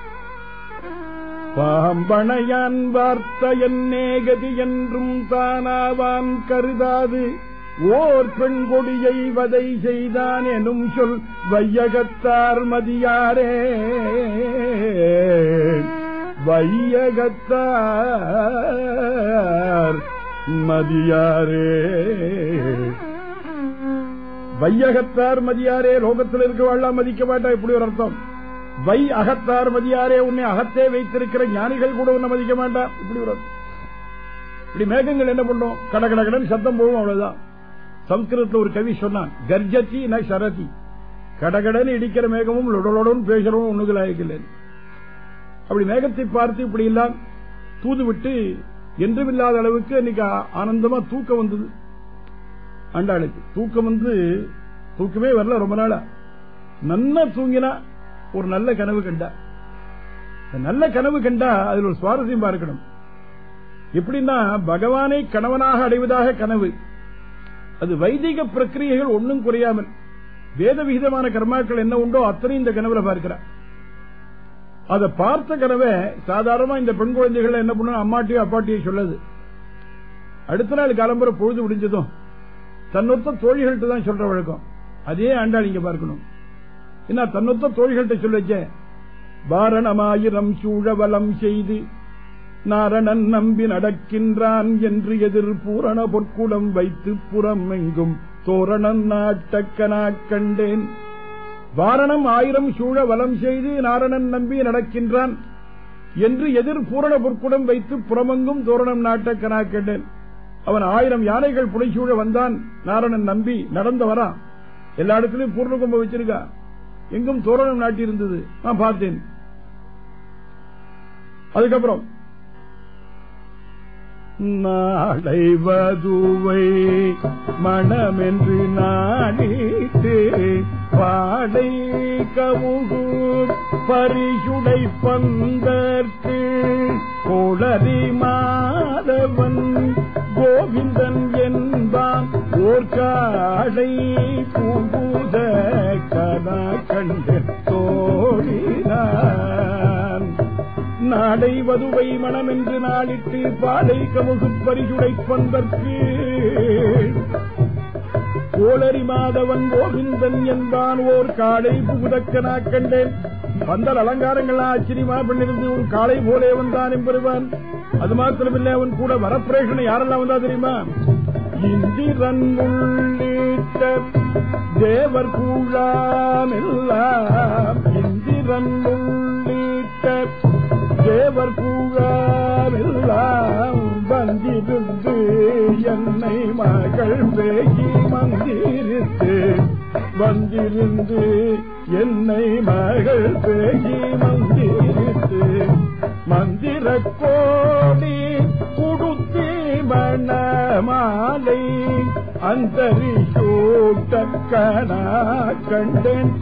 பாம்பனையான் வார்த்த என்னேகதி என்றும் தானாவான் கருதாது ஓர் பெண் கொடியை வதை செய்தான் எனும் சொல் வையகத்தார் மதியாரே. வையகத்தார் மதியாரே. வையகத்தார் மதியாரே, லோகத்தில் இருக்கவாழ்லாம் மதிக்க மாட்டா, இப்படி ஒரு அர்த்தம். வை அகத்தார் மதியாரே, உன்னை அகத்தே வைத்திருக்கிற ஞானிகள் கூட உன்னை மதிக்க மாட்டா, இப்படி ஒரு அர்த்தம். இப்படி மேகங்கள் என்ன பண்ணும், கடகடகடன் சத்தம் போகும், அவ்வளவுதான். சம்ஸ்கிருதத்தில் ஒரு கவி சொன்னான், கர்ஜதி ந சரதி. கடகடன் இடிக்கிற மேகமும் லொடலொடன் பேசுறவும் ஒண்ணுகளாயிக்கல. அப்படி மேகத்தை பார்த்து இப்படி எல்லாம் தூது விட்டு என்றுமில்லாத அளவுக்கு இன்னைக்கு ஆனந்தமா தூக்கம் வந்தது. ஆண்டாளுக்கு தூக்கம் தூக்கமே வரல ரொம்ப நாளா. நல்லா தூங்கினா ஒரு நல்ல கனவு கண்டா. நல்ல கனவு கண்டா அதில் ஒரு சுவாரஸ்யம் பார்க்கணும். எப்படின்னா, பகவானை கணவனாக அடைவதாக கனவு, அது வைதிக பிரக்கிரியைகள் ஒன்றும் குறையாமல் வேத விகிதமான கர்மாக்கள் என்ன உண்டோ அத்தனை இந்த கனவுல பார்க்கிறார். அதை பார்த்த கனவை சாதாரணமா இந்த பெண் குழந்தைகள் என்ன பண்ண அம்மாட்டியோ அப்பாட்டியோ சொல்லுது. அடுத்த நாள் காலம்புற பொழுது முடிஞ்சதும் தன்னொத்த தோழிகள்கிட்ட தான் சொல்ற வழக்கம். அதே ஆண்டாள் இங்க பார்க்கணும். என்ன தன்னொத்த தோழிகள்கிட்ட சொல்ல வாரணமாயிரம் சூழவலம் செய்து நாரணன் நம்பி நடக்கின்றான் என்று எதிர் பூரண பொற்குடம் வைத்து புறம் எங்கும் தோரணம் நாட்டக்கனா கண்டேன். வாரணம் 1000 சூழ வலம் செய்து நாரணன் நம்பி நடக்கின்றான் என்று எதிர் பூரண பொற்குடம் வைத்து புறமெங்கும் தோரணம் நாட்டக்கனா கண்டேன். அவன் 1000 யானைகள் புடைசூழ வந்தான். நாரணன் நம்பி நடந்து வரான். எல்லா இடத்திலும் பூர்ண கும்ப வச்சிருக்கா. எங்கும் தோரணம் நாட்டி இருந்தது, நான் பார்த்தேன். அதுக்கப்புறம் நாளை வதுவை மணமென்று நாடிட்டு பாடை கமுகு பரிசுடை பந்தற்கு கோளரி மாதவன் கோவிந்தன் என்பான் ஓர் காடை புகுத கனா கண்டு தோழினான். நாடை வதுவை மனம் என்று நாளிட்டு பாடை கமுகு பரிசுடை பந்தற்கு கோளரி மாதவன் கோவிந்தன் என்பான் ஓர் காடை புகுதக்கனா கண்டேன். பந்தல் அலங்காரங்கள் ஆச்சரியமா பண்ணிருந்து ஒரு காளை போலே வந்தான் என்பருவான். அது மாத்திரமில்லை, அவன் கூட வரப்பிரேஷனை யாரெல்லாம் வந்தா தெரியுமா? இந்திரன் உள்ளிட்ட தேவர் கூழாமெல்லாம், இந்திரன் உள்ளிட்ட தேவர் கூழாமெல்லாம் வந்திருந்து என்னை மகள் பேகி மந்திரித்து, வந்திருந்து என்னை மகள் பேகி மந்திரித்து மந்திர கோடி குடுத்தி மணமாலை அந்தரி சூட்டக்கனா கண்டேன்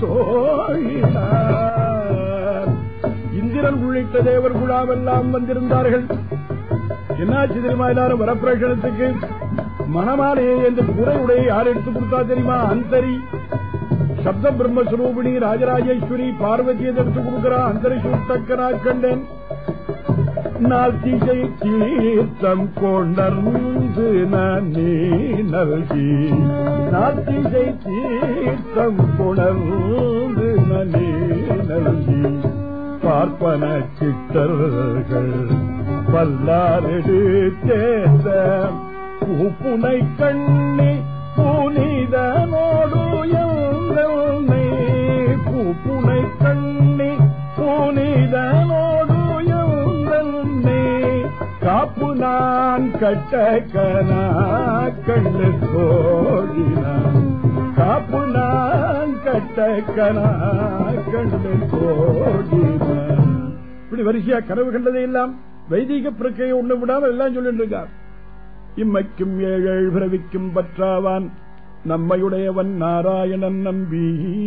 தோழினார். இந்திரன் உள்ளிட்ட தேவர் குழாவெல்லாம் வந்திருந்தார்கள். என்னாச்சு தெரியுமா? எல்லாரும் வரப்பிரேஷனத்துக்கு மணமாலையை என்று குறையுடைய யார் எடுத்து கொடுத்தா தெரியுமா? அந்தரி சப்த பிரம்மஸ்வரூபிணி ராஜராஜேஸ்வரி பார்வதியை எடுத்து கொடுக்கிறா. அந்தரி சூட்டக்கனா கண்டேன். நாத்திசை தீர்த்தம் கொண்டர்ந்து நன்னி நல்கி, நாத்திசை தீர்த்தம் கொணர்ந்து நன்னி நல்கி பார்ப்பன சித்தர்கள் வல்லாரெடு தேர்ந்த பூப்புனை கண்ணி புனிதனோடு எந்தனை, பூப்புனை கண்ணி புனிதனோடு எந்தனை காப்பு நான் கட்டக்கனா கண்டு தோழினான், காப்பு நான் கட்டக்கனா கண்டு தோழினான். இப்படி வரிசையா கனவு கண்டதை எல்லாம் வைதிக பிரக்கையை ஒண்ணு விடாமல் எல்லாம் சொல்லிட்டு இருக்கார். இம்மைக்கும் 7 பிறவிக்கும் பற்றாவான் நம்மையுடையவன் நாராயணன் நம்பி,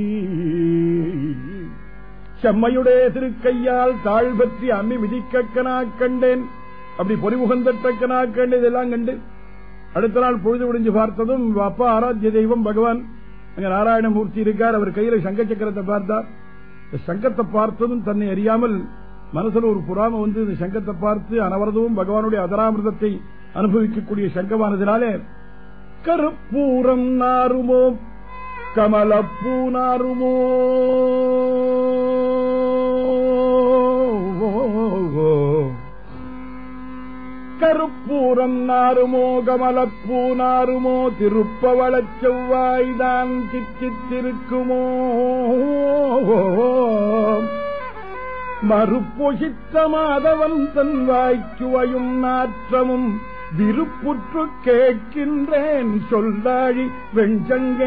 செம்மையுடைய திருக்கையால் தாழ் பற்றி அம்மி மிதிக்கக்கனா கண்டேன். அப்படி பொறிமுகந்தட்டக்கனா கண்டு இதெல்லாம் கண்டு அடுத்த நாள் பொழுது விடிஞ்சு பார்த்ததும் அப்பா ஆராத்திய தெய்வம் பகவான் அங்க நாராயணமூர்த்தி இருக்கார். அவர் கையில சங்க சக்கரத்தை பார்த்தார். சங்கத்தை பார்த்ததும் தன்னை அறியாமல் மனசுல ஒரு புறாம வந்து இந்த சங்கத்தை பார்த்து அனவரதமும் பகவானுடைய அதராமிரதத்தை அனுபவிக்கக்கூடிய சங்கமானதினாலே கருப்பூரம் நாருமோ கமலப்பூ நாருமோ, கருப்பூரம் நாருமோ கமலப்பூ நாருமோ திருப்பவளச் செவ்வாய்தான் சித்தித்திருக்குமோ, மறுப்பொசித்த மாதவன் தன் வாய்ச்சுவையும் நாற்றமும் விருப்புற்று கேட்கின்றேன் சொல்லாழி வெஞ்சங்கே.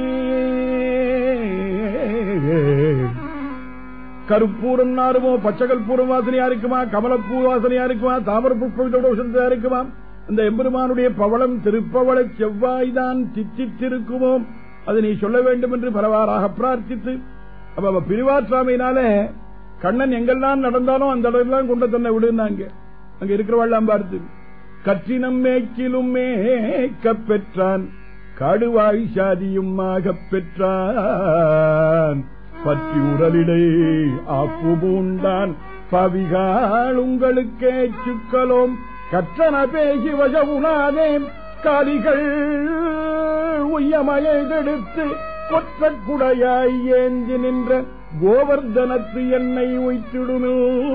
கருப்பூரம் நாருமோ பச்சைகல்பூரம் வாசனையா இருக்குமா, கமலப்பூ வாசனையா இருக்குமா, தாமர புஷ்பா இருக்குமா, இந்த எம்பெருமானுடைய பவளம் திருப்பவள செவ்வாய்தான் சித்தித்திருக்குமோ, அதை நீ சொல்ல வேண்டும் என்று பலவாறாக பிரார்த்தித்து அப்ப பிரிவாற்றாமையினால கண்ணன் எங்கெல்லாம் நடந்தாலும் அந்த இடம்லாம் கொண்டு தன்னை விடுனாங்க. அங்க இருக்கிறவாள்லாம் பார்த்து கற்றினம் மேய்க்கிலும் மேய்க்க பெற்றான் காடுவாய் சாதியுமாக பெற்றான். பற்றி உரலிடை ஆப்பு பூண்டான் பவிகால் உங்களுக்கே சுக்கலோம் கற்றன பேசி வசவுனாதே காலிகள் உய்யமலை எடுத்து ஒற்ற குடையாய் ஏந்தி நின்ற கோவர்தனத்து என்னை உய்த்திடுமே.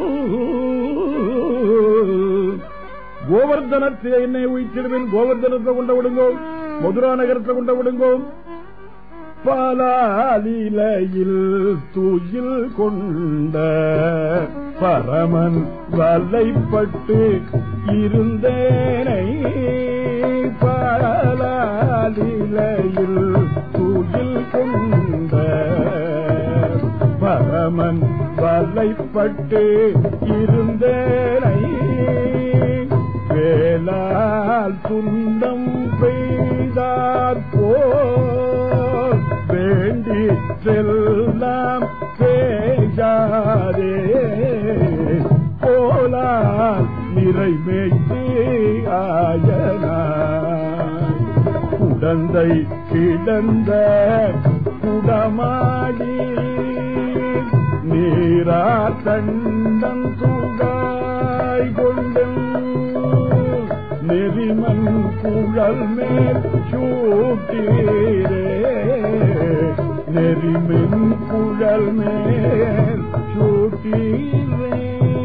கோவர்தனத்து என்னை உய்த்திடுவேன். கோவர்தனத்தை கொண்ட விடுங்கோ, மதுரா நகரத்தை கொண்ட விடுங்கோ. பாலாலிலையில் தூயில் கொண்ட பரமன் வலைப்பட்டு இருந்தேனை. பாலாலிலையில் தூயில் கொண்ட பரமன் வலைப்பட்டு இருந்தேனை. வேளால் துன்பம் பெய்தார் போல் வேண்டி செல்லாம் பேசாதே போலால் நிறைவேற்றி ஆயனாய் குடந்தை கிடந்த குடமாடி நீரா தண்டன் தூகாய் கொண்டு நெறிமன் குழல் மேல் சூட்டீரே. நெறிமன் குழல் மேல் சூட்டீரே.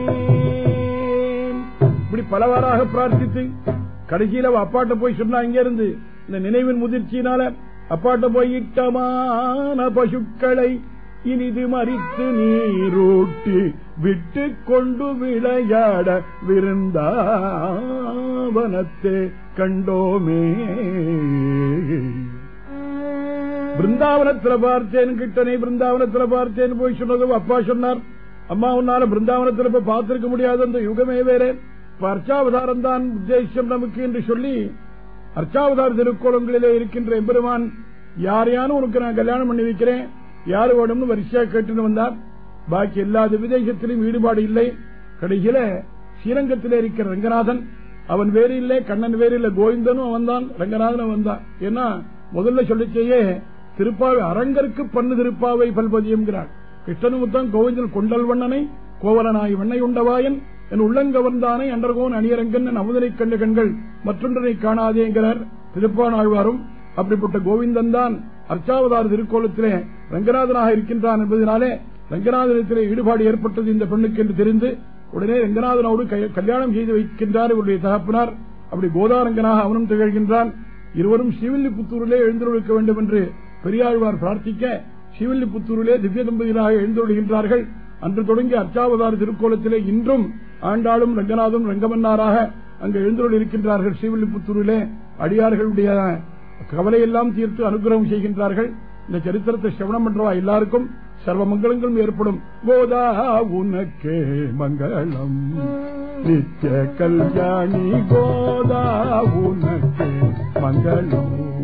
இப்படி பலவாறாக பிரார்த்தித்து கடைசியில அப்பாட்ட போய் சொன்னா, இங்க இருந்து இந்த நினைவின் முதிர்ச்சியினால அப்பாட்ட போய் இட்டமான பசுக்களை இனிது மறித்து நீரூட்டி விட்டு கொண்டு விளையாட விருந்தாவனத்தே கண்டோமே. பிருந்தாவனத்தில் பார்த்தேன் கிட்டனை பிருந்தாவனத்தில் பார்த்தேன் போய் சொன்னதும் அப்பா சொன்னார், அம்மா உன்னால பிருந்தாவனத்தில் போய் பார்த்திருக்க முடியாது, அந்த யுகமே வேற, அர்ச்சாவதாரம் தான் உத்தேசம் நமக்கு என்று சொல்லி அர்ச்சாவதார திருக்கோலங்களிலே இருக்கின்ற எம்பெருமான் யாரையானும் உனக்கு நான் கல்யாணம் பண்ணி வைக்கிறேன், யாரு வேணும்னு வரிசையா கேட்டுன்னு வந்தார். பாக்கி எல்லா விதேசத்திலும் ஈடுபாடு இல்லை. கடைசியில ஸ்ரீரங்கத்திலே இருக்கிற ரங்கநாதன் அவன் வேறு இல்லை, கண்ணன் வேறு இல்லை, கோவிந்தனும் அவன் தான், ரங்கநாதனும் வந்தான். ஏன்னா முதல்ல சொல்லிச்சேயே திருப்பாவை அரங்கருக்கு பண்ணு திருப்பாவை பல்பதியம்ங்கிறார். கிருஷ்ணனுமுத்தான் கோவிந்தன் கொண்டல் வண்ணனை கோவலனாய் வெண்ணை உண்டவாயன் என் உள்ளங்கவர்ந்தானை அன்றர்கோன் அணியரங்கன் என் அமுதனை கண்ட கண்கள் மற்றொன்றனை காணாதேங்கிறார் திருப்பானாழ்வாரும். அப்படிப்பட்ட கோவிந்தன் தான் அர்ச்சாவதார திருக்கோலத்திலே ரங்கநாதனாக இருக்கின்றான் என்பதனாலே ரங்கநாதனத்திலே ஈடுபாடு ஏற்பட்டது இந்த பெண்ணுக்கு என்று தெரிந்து உடனே ரங்கநாதனோடு கல்யாணம் செய்து வைக்கின்றார் இவருடைய தகப்பனார். அப்படி கோதாரங்கனாக அவனும் திகழ்கின்றான். இருவரும் ஸ்ரீவில்லிபுத்தூரிலே எழுந்தருளிக்க வேண்டும் என்று பெரியாழ்வார் பிரார்த்திக்க ஸ்ரீவில்லிபுத்தூரிலே திவ்ய தம்பதிகளாக எழுந்தருளுகின்றார்கள். அன்று தொடங்கி அர்ச்சாவதார திருக்கோலத்திலே இன்றும் ஆண்டாளும் ரங்கநாதனும் ரங்கமன்னாராக அங்கு எழுந்தருள் இருக்கின்றார்கள். ஸ்ரீவில்லிபுத்தூரிலே அடியார்களுடைய கவலையெல்லாம் தீர்த்து அனுகிரகம் செய்கின்றார்கள். இந்த சரித்திரத்தை சிரவணம் பண்றவா எல்லாருக்கும் சர்வ மங்களங்களும் ஏற்படும். கோதா உனக்கே மங்களம் நித்ய கல்யாணி கோதா உனக்கே மங்களம்.